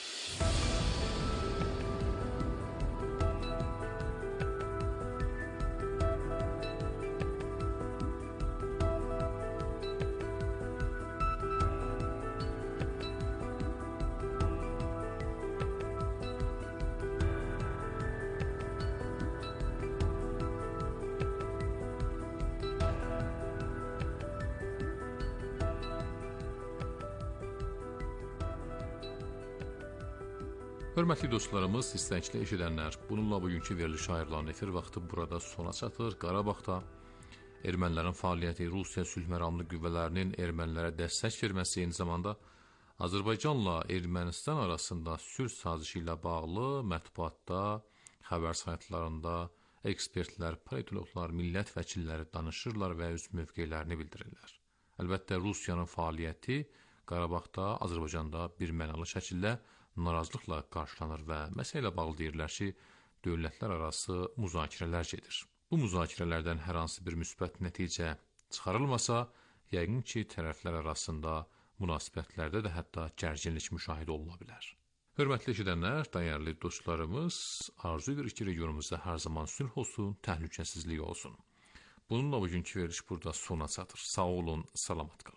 Hörmətli dostlarımız, istəkli eşidənlər, bununla bugünkü veriliş ayrılan efir vaxtı burada sona çatır. Qarabağda ermənilərin fəaliyyəti, Rusiya sülh məramlı qüvvələrinin ermənilərə dəstək verməsi, eyni zamanda Azərbaycanla Ermənistan arasında sülh sazişi ilə bağlı mətbuatda, xəbər saytlarında ekspertlər, politologlar, millət vəkilləri danışırlar və öz mövqelərini bildirirlər. Əlbəttə, Rusiyanın fəaliyyəti Qarabağda, Azərbaycanda bir mənalı şəkildə narazılıqla qarşılanır və məsələ bağlı deyirlər ki, dövlətlər arası müzakirələr gedir. Bu müzakirələrdən hər hansı bir müsbət nəticə çıxarılmasa, yəqin ki, tərəflər arasında münasibətlərdə də hətta gərginlik müşahidə oluna bilər. Hörmətli eşidənlər, dəyərli dostlarımız, arzu edirik ki, regionumuzda hər zaman sülh olsun, təhlükəsizlik olsun. Bununla bugünkü veriliş burada sona çatır. Sağ olun, salamat qalın.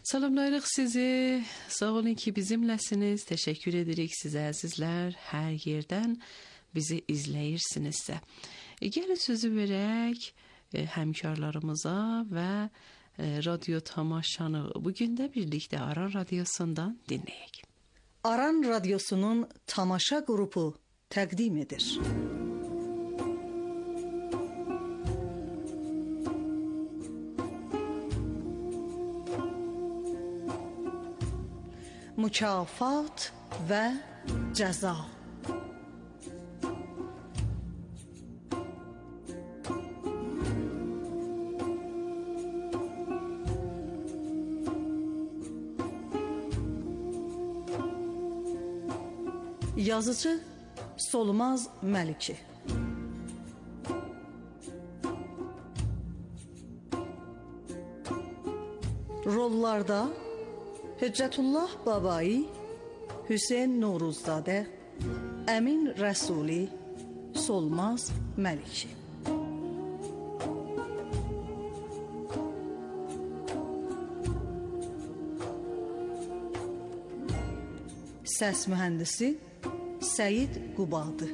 Salamlayırıq sizi. Sağ olun ki bizimləsiniz. Təşəkkür edirik sizə əzizlər. Hər yerdən bizi izləyirsinizsə. E, gəlin sözü verək e, həmkarlarımıza və e, radyo tamaşanı bugün də birlikdə Aran Radyosundan dinləyək. Aran Radyosunun tamaşa qrupu təqdim edir. Mükafat və cəza. Yazıcı Solmaz Məliki. Rollarda Hüccətullah Babai, Hüseyn Novruzzadə, Əmin Rəsuli, Solmaz Məliki. Səs mühəndisi Səyid Qubadı.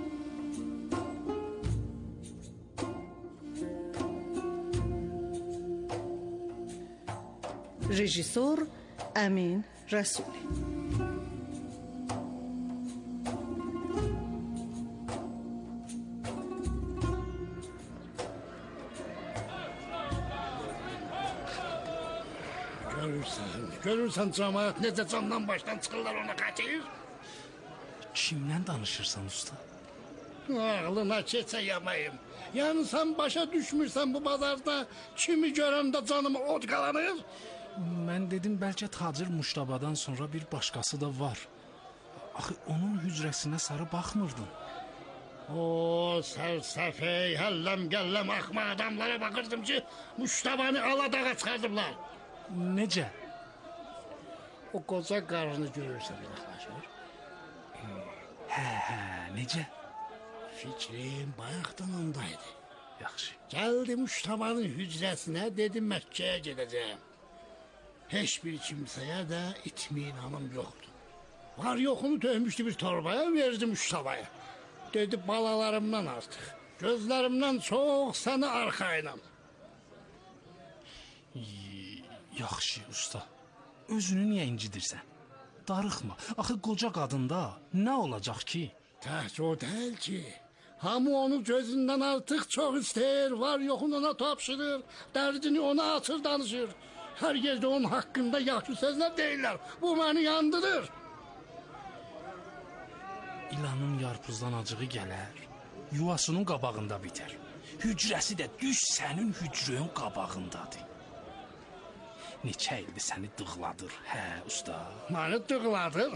Rejissor Əmin Rəsuli. Görürsən, görürsən cəmaət necə candan başdan çıxırlar ona qaçır? Kimdən danışırsan usta? Ağlına keçə yamayım. Yəni sən başa düşmürsən bu bazarda kimi görəndə canıma od qalanır? Mən dedim bəlkə tacir Muştabadan sonra bir başqası da var. Axı onun hücrəsinə sarı baxmırdın. O sərsəfey, həlləm gəlləm axma adamlara baxırdım ki, Muştabanı aladağa çıxardıblar. Necə? O qoca qarını görürsən yaxlaşır. Hə, hə, necə? Fikrim bayaqdan ondaydı. Yaxşı. Gəldim Muştabanın hücrəsinə, dedim Məkkəyə gedəcəm. Heç bir kimsəyə də itminanım yoxdur. Var yoxunu dövmüşdü bir torbaya, verdim Muştabaya. Dedi balalarımdan artıq, gözlərimdən çox səni arxayınam. Yaxşı usta, özünü niyə incidirsən? Darıxma, axı qoca qadında nə olacaq ki? Təhc o deyil ki, hamı onu gözündən artıq çox istəyir, var yoxunu ona tapşırır, dərdini ona açır danışır. Hər yerdə onun haqqında yaxşı sözlər deyirlər, bu məni yandırır. İlanın yarpuzdan acığı gələr, yuvasının qabağında bitər. Hücrəsi də düz sənin hücrəyin qabağındadır. Neçə ildir səni dığladır, hə usta? Məni dığladır?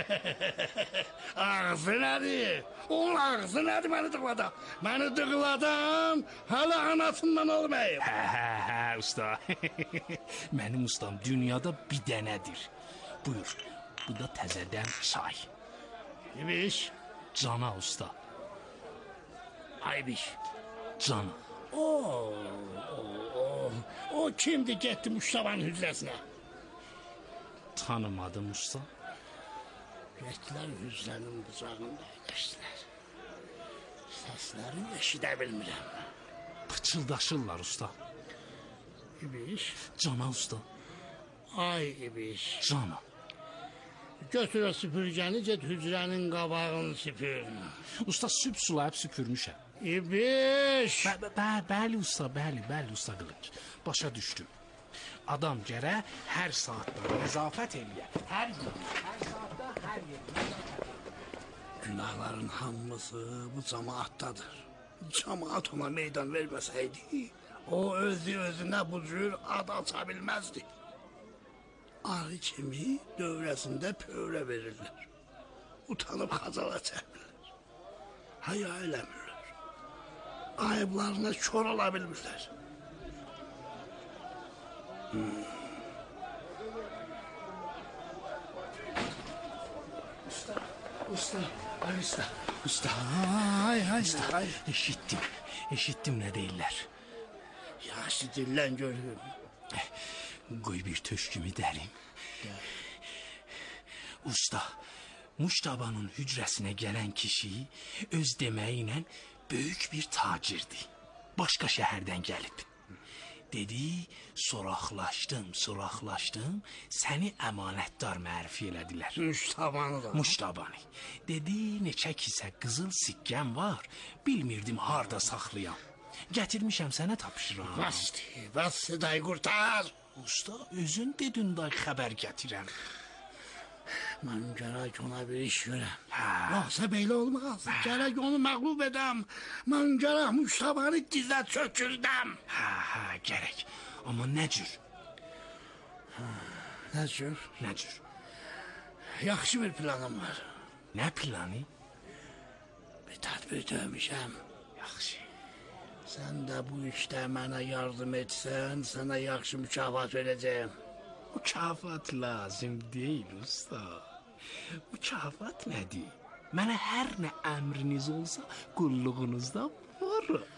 Ağzı nədir? Onun ağzı nədir məni dığladan? Məni dığladan hələ anasından olmayıb. Hə, hə, hə usta. Mənim ustam dünyada bir dənədir. Buyur, bu da təzədən çay. İbiş. Cana usta. Aybiş. Cana. Oo, o, o, o kimdi getdi Muştabanın hücrəsinə? Tanımadım usta. Getdilər hücrənin bucağında əyləşdilər. Səslərini eşidə bilmirəm. Pıçıldaşırlar usta. İbiş. Cana usta. Ay İbiş. Cana. Götür o süpürgəni, get hücrənin qabağını süpür. Usta süp sulayıb süpürmüşəm. İbiş. Bə, bə, bə, bəli usta, bəli, bəli usta qılınc. Başa düşdüm. Adam gərə hər saatda nəzafət eləyə. Hər gün, hər saatda, hər yerdə. Günahların hamısı bu cəmaatdadır. Cəmaat ona meydan verməsəydi, o özü özünə bu cür ad aça bilməzdi. Arı kimi dövrəsində pövrə verirlər. Utanıb xacala çəkmirlər. Haya eləmirlər. Ayıblarına kör ola bilmirlər. Hmm. Usta, usta, ay usta, usta. Ay, ay, Usta, ay. eşitdim, eşitdim nə deyirlər. Yaxşı dillən görürüm. Qoy bir töşkümü dərim. Usta, Muştabanın hücrəsinə gələn kişi öz deməyi ilə böyük bir tacirdir. Başqa şəhərdən gəlib. Dedi, soraqlaşdım, soraqlaşdım, səni əmanətdar mərfi elədilər. Muştabanı da. Muştabanı. Dedi, neçə kisə qızıl sikkəm var, bilmirdim harda saxlayam. Gətirmişəm sənə tapşıram. Basti, basti day qurtar. Usta, özün dedin day xəbər gətirəm. Mən gərək ona bir iş görəm. Hə. Yoxsa belə olmaz. Gərək onu məğlub edəm. Mən gərək Muştabanı dizə çökürdəm. Hə, hə, gərək. Amma nə cür? Nə cür? Nə cür? Yaxşı bir planım var. Nə planı? Bir tədbir dövmüşəm. Yaxşı. Sən də bu işdə mənə yardım etsən, sənə yaxşı mükafat verəcəyim. Mükafat lazım deyil usta. Mükafat nədir? Mənə hər nə əmriniz olsa qulluğunuzda varım.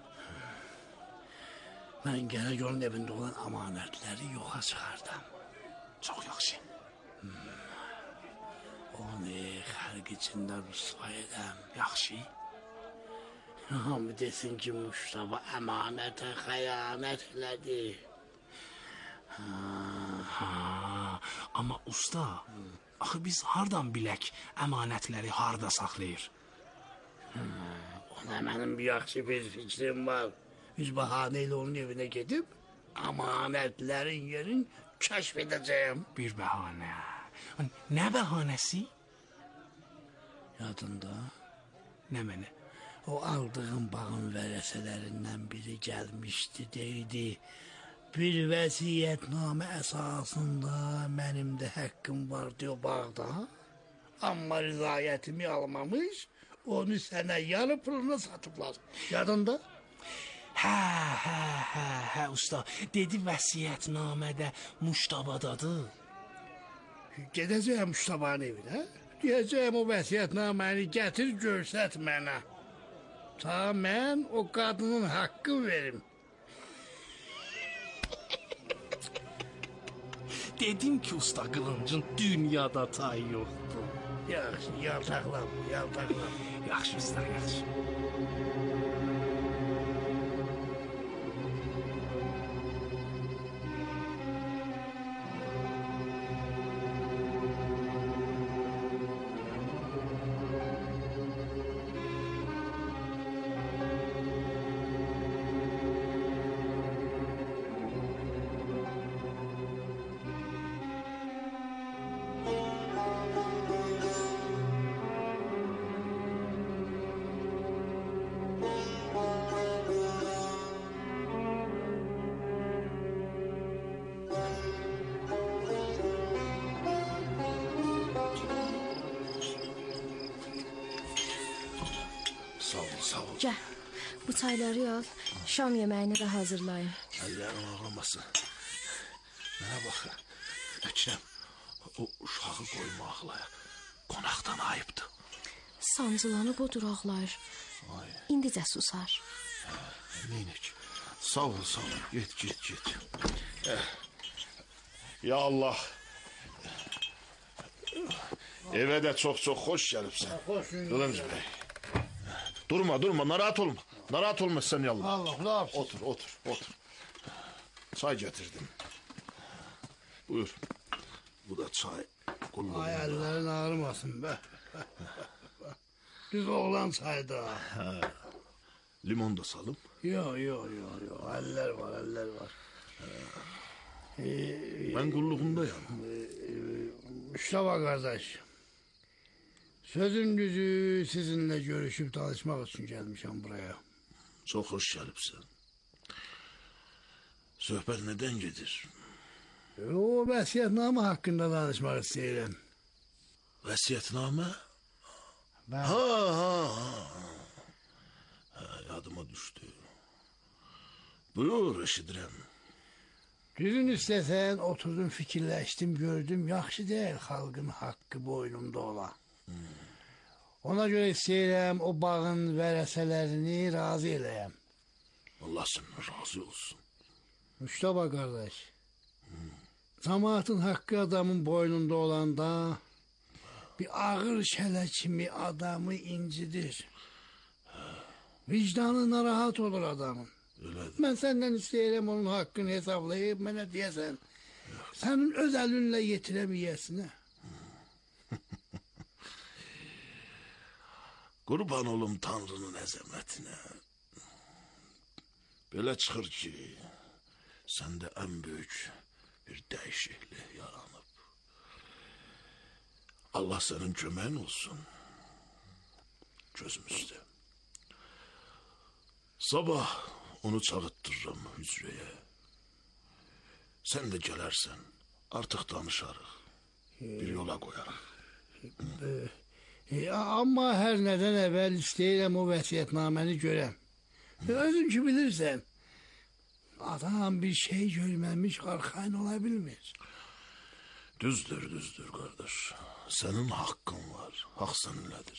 Mən gərək onun evində olan amanətləri yoxa çıxardım. Çox yaxşı. Hmm. Onu xalq içində rüsva edəm. Yaxşı. Hamı desin ki, Muştaba əmanətə xəyanət elədi. Ha, ha, amma usta, hmm. axı biz hardan bilək əmanətləri harda saxlayır? Hmm. Ona mənim bir yaxşı bir fikrim var. Biz bahanə ilə onun evinə gedib, əmanətlərin yerin kəşf edəcəyim. Bir bəhanə. Nə bəhanəsi? Yadında? Nə mənə? O aldığım bağın vərəsələrindən biri gəlmişdi, deydi. Bir vəsiyyətnamə əsasında mənim də haqqım var diyor bağda. Amma rızayətimi almamış, onu sənə yarı puluna satıblar. Yadında? Hə, hə, hə, hə, usta. Dedi vəsiyyətnamədə Muştabadadır. Gedəcəyəm Muştabanın evinə. Deyəcəyəm o vəsiyyətnaməni gətir, görsət mənə. Ta mən o qadının haqqı verim. Dedim ki usta qılıncın dünyada tayı yoxdur. Yaxşı, yaltaqlam, yaltaqlam. Yaxşı usta, yaxşı. Gəl, bu çayları al, şam yeməyini də hazırlayın. Əllərim ağlamasın. Mənə bax, Əkrəm, o uşağı qoymaqla qonaqdan ayıbdır. Sancılanıb o duraqlar. İndicə susar. Neynək? Sağ ol, sağ ol. Get, get, get. Ya Allah. Evə də çox-çox xoş gəlibsən. Qılınc bəy. Durma, durma, narahat olma. Narahat olma sen yallah. Allah, ne yapsın? Otur, otur, otur. Çay getirdim. Buyur. Bu da çay. Kullanma. Ay ellerin ağrımasın be. Düz oğlan çayda. Ha. Limon da salım. Yok, yok, yok, yok. Eller var, eller var. Ee, ben kulluğundayım. Ee, Mustafa kardeş. Sözün düzü sizinle görüşüp tanışmak için gelmişim buraya. Çok hoş gelipsin. Söhbət neden gedir? O vəsiyyətnamə hakkında danışmak istedim. Vəsiyyətnamə? Ben... Ha, ha, ha. Ha, yadıma düştü. Buyur, eşidirəm. Düzün istesen oturdum, fikirleştim, gördüm. Yaxşı değil halkın hakkı boynumda olan. Hmm. Ona göre istəyirəm o bağın vərəsələrini razı eləyəm. Allah senden razı olsun. Mustafa kardeş. Hmm. cemaatın hakkı adamın boynunda olanda bir ağır şələ kimi adamı incidir. Vicdanı narahat olur adamın. Öylədir. Mən səndən istəyirəm onun haqqını hesablayıb mənə deyəsən. Sənin öz əlinlə yetirəməyəsinə. Qurban olum Tanrının əzəmətinə. Belə çıxır ki, səndə ən böyük bir dəyişiklik yaranıb. Allah sənin köməyin olsun. Gözüm üstə. Sabah onu çağıttırıram hücrəyə. Sən də gələrsən, artıq danışarıq. Bir yola qoyarıq. E, amma hər nədən əvvəl istəyirəm o vəsiyyətnaməni görəm. E, özün ki bilirsən, adam bir şey görməmiş arxayın ola bilmir. Düzdür, düzdür qardaş. Sənin haqqın var, haqq səninlədir.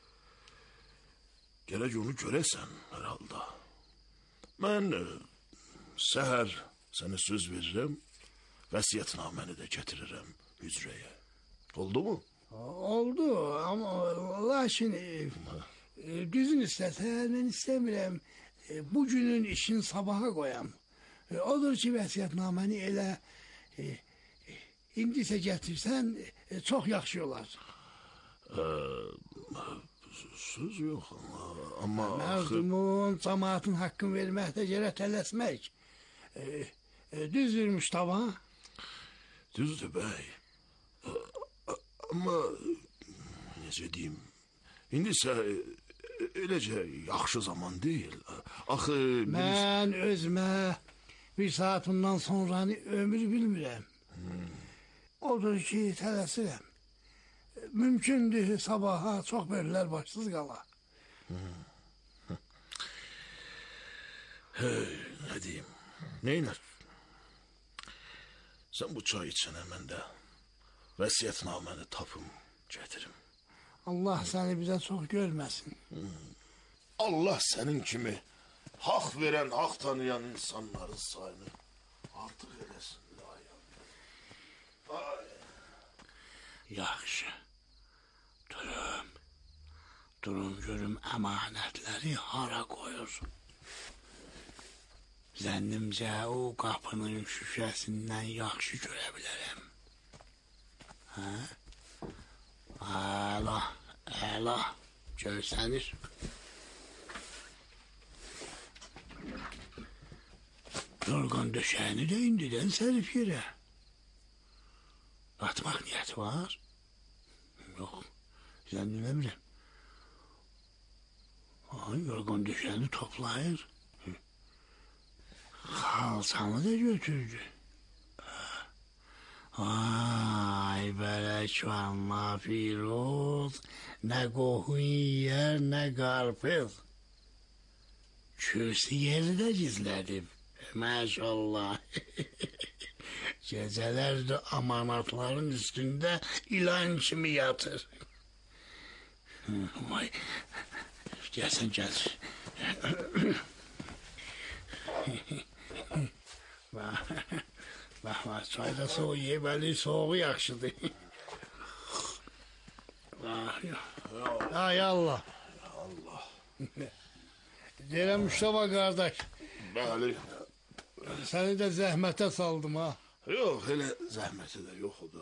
Gərək onu görəsən hər halda. Mən e, səhər sənə söz verirəm, vəsiyyətnaməni də gətirirəm hücrəyə. Oldu mu? Oldu, amma lakin e, e, düzün istəsən, mən istəmirəm e, bugünün işin sabaha qoyam. E, odur ki, vəsiyyətnaməni elə e, e, indisə gətirsən e, çox yaxşı olar. Ee, söz yox, amma... Mərdumun, cemaatın haqqını verməkdə gərək tələsmək. E, e, düzdür Mustafa? Düzdür bəy. Amma necə deyim, indisə eləcə yaxşı zaman deyil. Axı mən özümə bir saatından sonranı ömür bilmirəm. Hmm. Odur ki, tələsirəm. Mümkündür sabaha çox böllər başsız qala. Hmm. Hey, nə deyim, neynər? Sən bu çay içənə mən də vəsiyyətnaməni tapım, gətirim. Allah səni bizə çox görməsin. Hmm. Allah sənin kimi haqq verən, haqq tanıyan insanların sayını artıq eləsin. Ay. Yaxşı. Durun. Durun görüm əmanətləri hara qoyursun. Zənnimcə o qapının şüşəsindən yaxşı görə bilərəm. Hə? Əla, əla, görsənir. Yorğan döşəyini də indidən sərif yerə. Atmaq niyyəti var? Yox, zənniləmirəm. Ay, yorğan döşəyini toplayır. Xalçanı da götürdü. Ay, bələk vanla firuz, nə qohun yiyər, nə qarpız. Kürsü yeri də gizlədib, maşallah. Gecələr də amanatların üstündə ilan kimi yatır. Vay, gəlsən gəlir. Bax, bax, çayda soğuk yeməli, soğuğu yaxşıdır. Ay Allah. Allah. Deyirəm Mustafa qardaş. Bəli. Səni də zəhmətə saldım ha. Yox, elə zəhməti də yoxdur.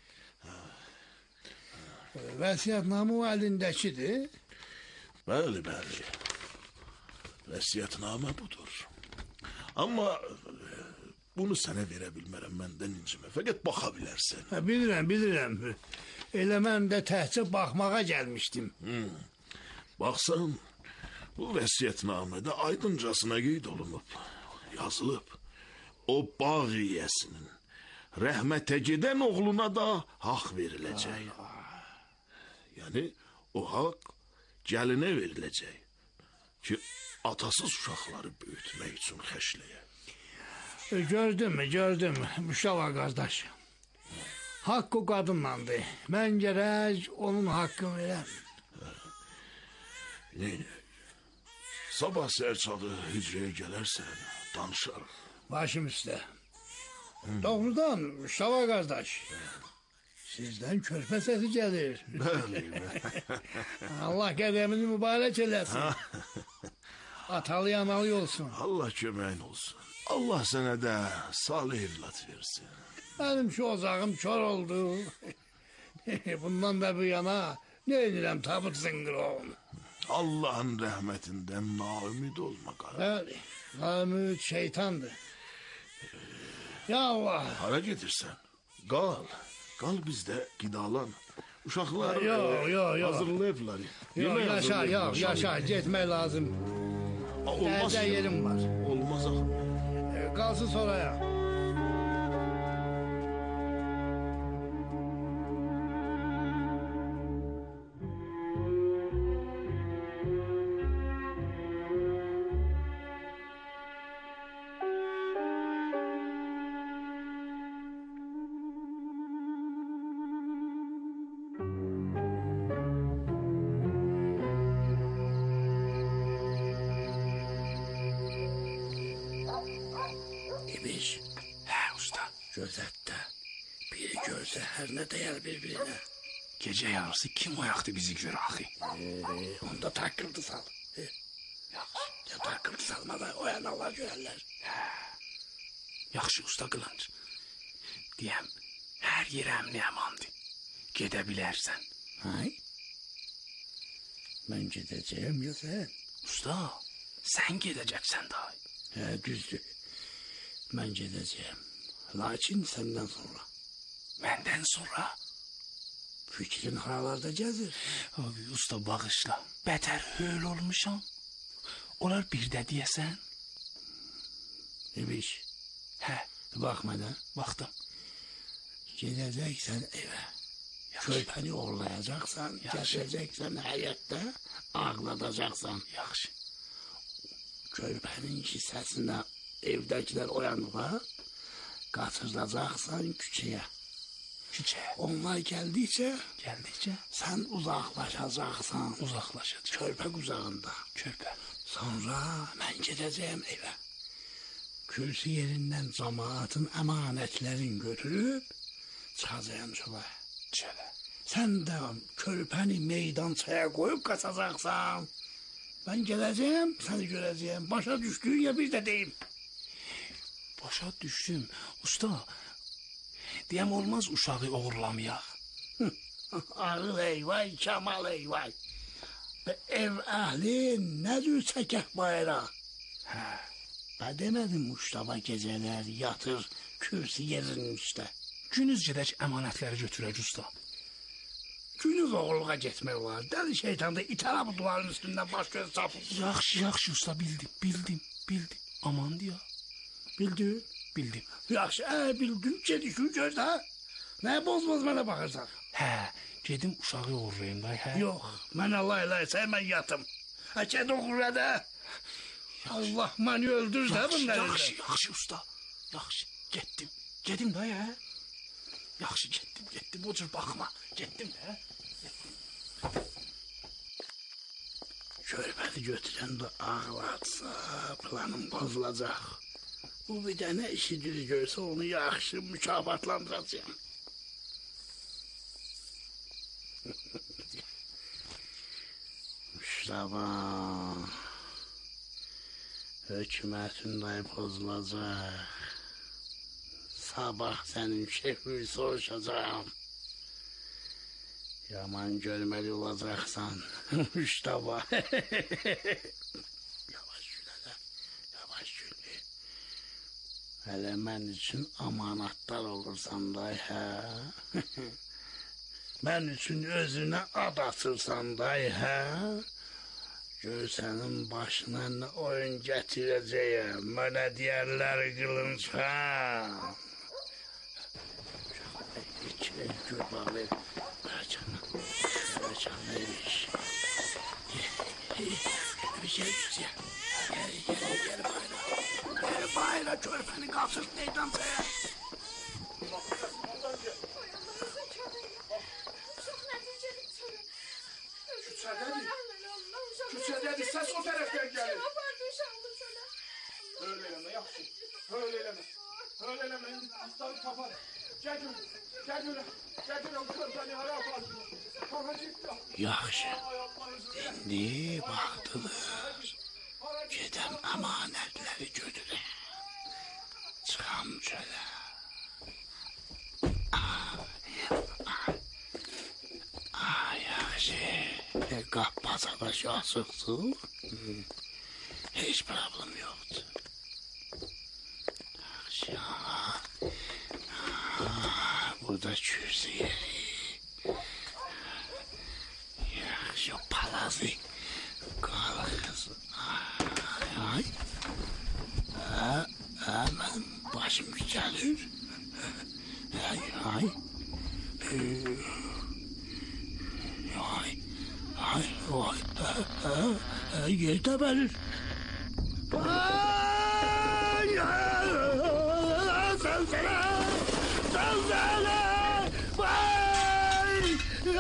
Vəsiyyətnamə o əlindəkidir. Bəli, bəli. Vəsiyyətnamə budur. Amma bunu sənə verə bilmərəm, məndən incimə. Fəqət baxa bilərsən. Hə, bilirəm, bilirəm. Elə mən də təhcə baxmağa gəlmişdim. Hmm. Baxsan, bu vəsiyyətnamədə aydıncasına qeyd olunub, yazılıb. O bağ yiyəsinin rəhmətə gedən oğluna da haqq veriləcək. Yəni, o haqq gəlinə veriləcək ki, atasız uşaqları böyütmək üçün xəşləyə. Gördüm, gördüm, Müştəva qardaş. Haqq o qadınlandı. Mən gərək onun haqqını verəm. Neyini? Sabah səhər çağı hücrəyə gələrsən, danışarıq. Başım üstə. Doğrudan Mustafa kardeş. Sizden körpe sesi gelir. Allah qədəmini mübarək eləsin. Atalı yanalı olsun. Allah köməyin olsun. Allah sənə də salih evlat versin. Benim şu ocağım kör oldu. Bundan da bu yana ne edirəm tabut zıngırovunu. Allah'ın rəhmətindən naümid olma qara. Bəli, naümid şeytandır. Ya Allah. Hara gedirsən? Qal. Qal bizdə qidalan. Uşaqlar Yok yok yok. hazırlayıblar. Yok Yemək yaşa hazırlayıblar, yok yaşa gitmek lazım. Aa, Olmaz. Evde yerim var. Olmaz axı. E, kalsın sonraya. İbiş. Hə, usta. Gözətdə. Biri görsə hər nə dəyər bir-birinə. Gecə yarısı kim oyaqdı bizi görə axı? Ee, onda takkıltı sal. E, Yaxşı. ya takkıltı salmadan oyanarlar görərlər. Yaxşı usta qılınc. Deyəm, hər yer əmni əmandır. Gedə bilərsən. Hay? Mən gedəcəyəm ya sən? Usta, sən gedəcəksən daha. Hə, düzdür. Mən gedəcəyəm. Lakin səndən sonra. Məndən sonra? Fikrin haralarda gəzir. Abi, usta bağışla. Bətər höl olmuşam. Olar bir də deyəsən. İbiş. Hə, Bax mənə. baxdım. Gedəcəksən evə. Körpəni orlayacaqsan, gətirəcəksən həyətdə, ağladacaqsan. Yaxşı. Körpənin hissəsinə evdəkilər oyanıqlar, qaçıracaqsan küçəyə. Küçə. Onlar gəldikcə, Gəldikcə sən uzaqlaşacaqsan. uzaqlaşacaq. Körpə qucağında. Körpə. Sonra mən gedəcəyəm evə. Kürsü yerindən cəmaatın əmanətlərini götürüb, çıxacağım çölə. Çölə. Sən də körpəni meydançaya qoyub qaçacaqsan. Mən gələcəyəm, səni görəcəyəm. Başa düşdüyün ya bir də deyim. Başa düşdüm. Usta, deyəm olmaz uşağı oğurlamayaq. Ağıl eyvay, Kemal eyvay. Və ev əhli nə cür çəkək bayra? Hə. Bə demədim Muştaba gecələr yatır kürsü yerinin üstə. Günüz gedək əmanətləri götürək usta. Günüz oğulluğa getmək olar. Dəli şeytan da itər bu duvarın üstündən baş göz çapır. Yaxşı, yaxşı usta, bildim, bildim, bildim. Aman diya. Bildin? Bildim. Yaxşı, ə, bildin, gedişini gözlə. Nə boz-boz mənə baxırsan? Hə, gedim uşağı uğurlayım da, hə? Yox, mən Allah eləsə mən yatım. Hə, ged oğur də. Allah məni öldür də Yaxşı, bunları. yaxşı, yaxşı usta. Yaxşı, getdim. Gedim da, hə? Yaxşı, getdim, getdim. O cür baxma. Getdim də. Körpəni götürən də ağlatsa planım pozulacaq. Bu bir dənə işi düz görsə onu yaxşı mükafatlandıracağım. Mustafa, hökumətin də pozulacaq. Sabah sənin şefini soruşacağım. Yaman görməli olacaqsan, Mustafa. Yavaş gül hələ, yavaş gül. Hələ mən üçün amanatlar olursan da, hə? Mən üçün özünə ad açırsan da, hə? Gör sənin başına nə oyun gətirəcəyəm, mənə deyərlər qılınc, hə? İki, gör bağlı. Canıymış. Bir şey güzel. Gel gel gel bayra. Gel bayra körpəni qaçır meydancaya. Küçədədir. Küçədədir. Səs o tərəfdən gəlir. Öyle eləmə, yaxşı. Öyle eləmə. Öyle Narahat eləməyin, aslanı tapar. Gəl görün, gəl görün, gəl görün, körpəni hara aparsın. Yaxşı, indi baxdılır. Gedəm əmanətləri götürəm. Çıxam çölə. Ay, yaxşı. Qap bazada şahsıqsın. Heç problem yoxdur. Yaxşı. Burada kürsü yeri. Yaxşı, palazı. Qalxızın. Ay. Hə, hə, mənim başım gəlir. Ay, ay. Ay, ay, ay, ay, yerdə bəlir. Ay, ay, sənsənə, sənsənə, ay,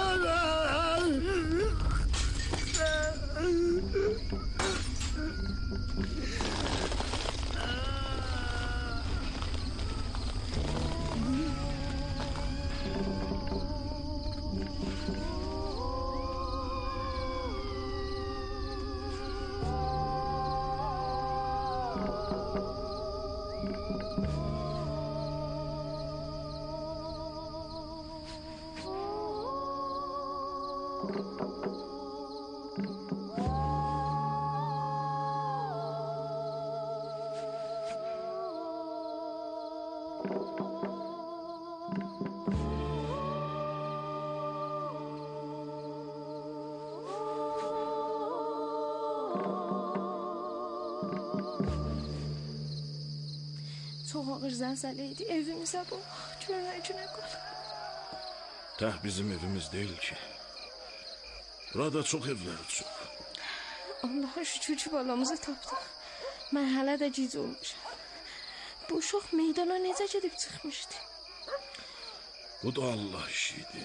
Çox ağır zəlzələ idi. Evimizə bax, görəcünə qal. Tək bizim evimiz deyil ki. Burada çox evlər uçub. Allaha şükür ki, balamızı tapdıq. Mən hələ də gic olmuşam. Bu uşaq meydana necə gedib çıxmışdı? Bu da Allah işiydi.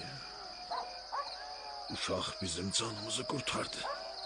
Uşaq bizim canımızı qurtardı.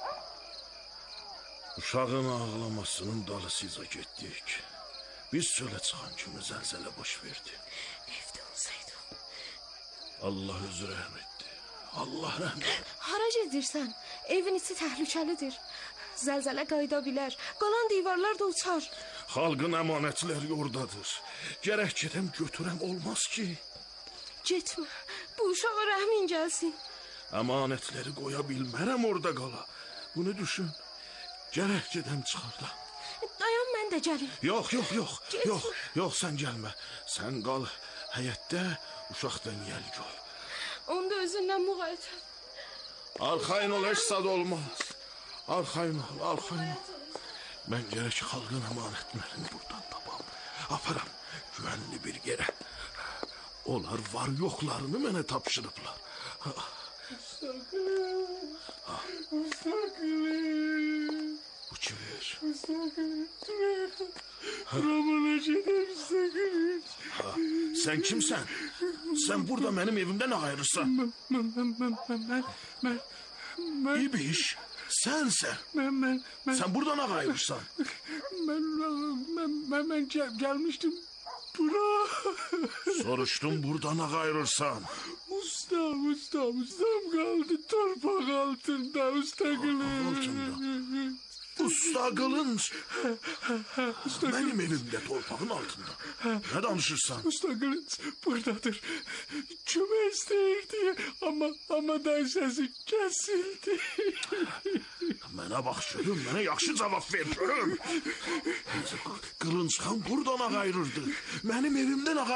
Uşağın ağlamasının dalısıca getdik. Biz çölə çıxan kimi zəlzələ baş verdi. Evdə olsaydı. Allah özü rəhm etdi. Allah rəhm etdi. Hara gedirsən? Evin içi təhlükəlidir. Zəlzələ qayıda bilər. Qalan divarlar da uçar. Xalqın əmanətləri oradadır. Gərək gedəm götürəm, olmaz ki. Getmə. Bu uşağa rəhmin gəlsin. Əmanətləri qoya bilmərəm orada qala. Bunu düşün. Gərək gedəm çıxardam. Dayan, mən də gəlim. Yox, yox, yox. Yox, yox, sən gəlmə. Sən qal həyətdə, uşaqdan yəl gör. Onda özündən müğayət ol. Arxayın ol, heç sad olmaz. Arxayın ol, arxayın ol. Mən gərək xalqın əmanətlərini buradan tapam. Aparam güvənli bir yerə. Onlar var yoxlarını mənə tapşırıblar. Ustaqılım, ustaqılım. Bu kimir? Ustaqılım, Ramana gedəm, ustaqılım. Sən kimsən? Sən burada mənim evimdə nə ayırırsan? Mən, mən, mən, mən, mən, mən... İbiş, sənsən. Mən, mən, mən... Sən burada nə ayırırsan? Mən, mən, mən, mən gəl, gəlmişdim bura. Soruşdum burada nə ayırırsan? Ustam, ustam, ustam qaldı torpaq altında, ustaqılım. Torpaq altında? Usta Qılınc. Mənim evimdə torpağın altında. Nə danışırsan? Usta Qılınc buradadır. Kömək istəyirdi, amma amma da səsi kəsildi. Mənə bax görüm, mənə yaxşı cavab ver görüm. Qılınc xan buradan ağayırırdı. Mənim evimdən ağayırırdı.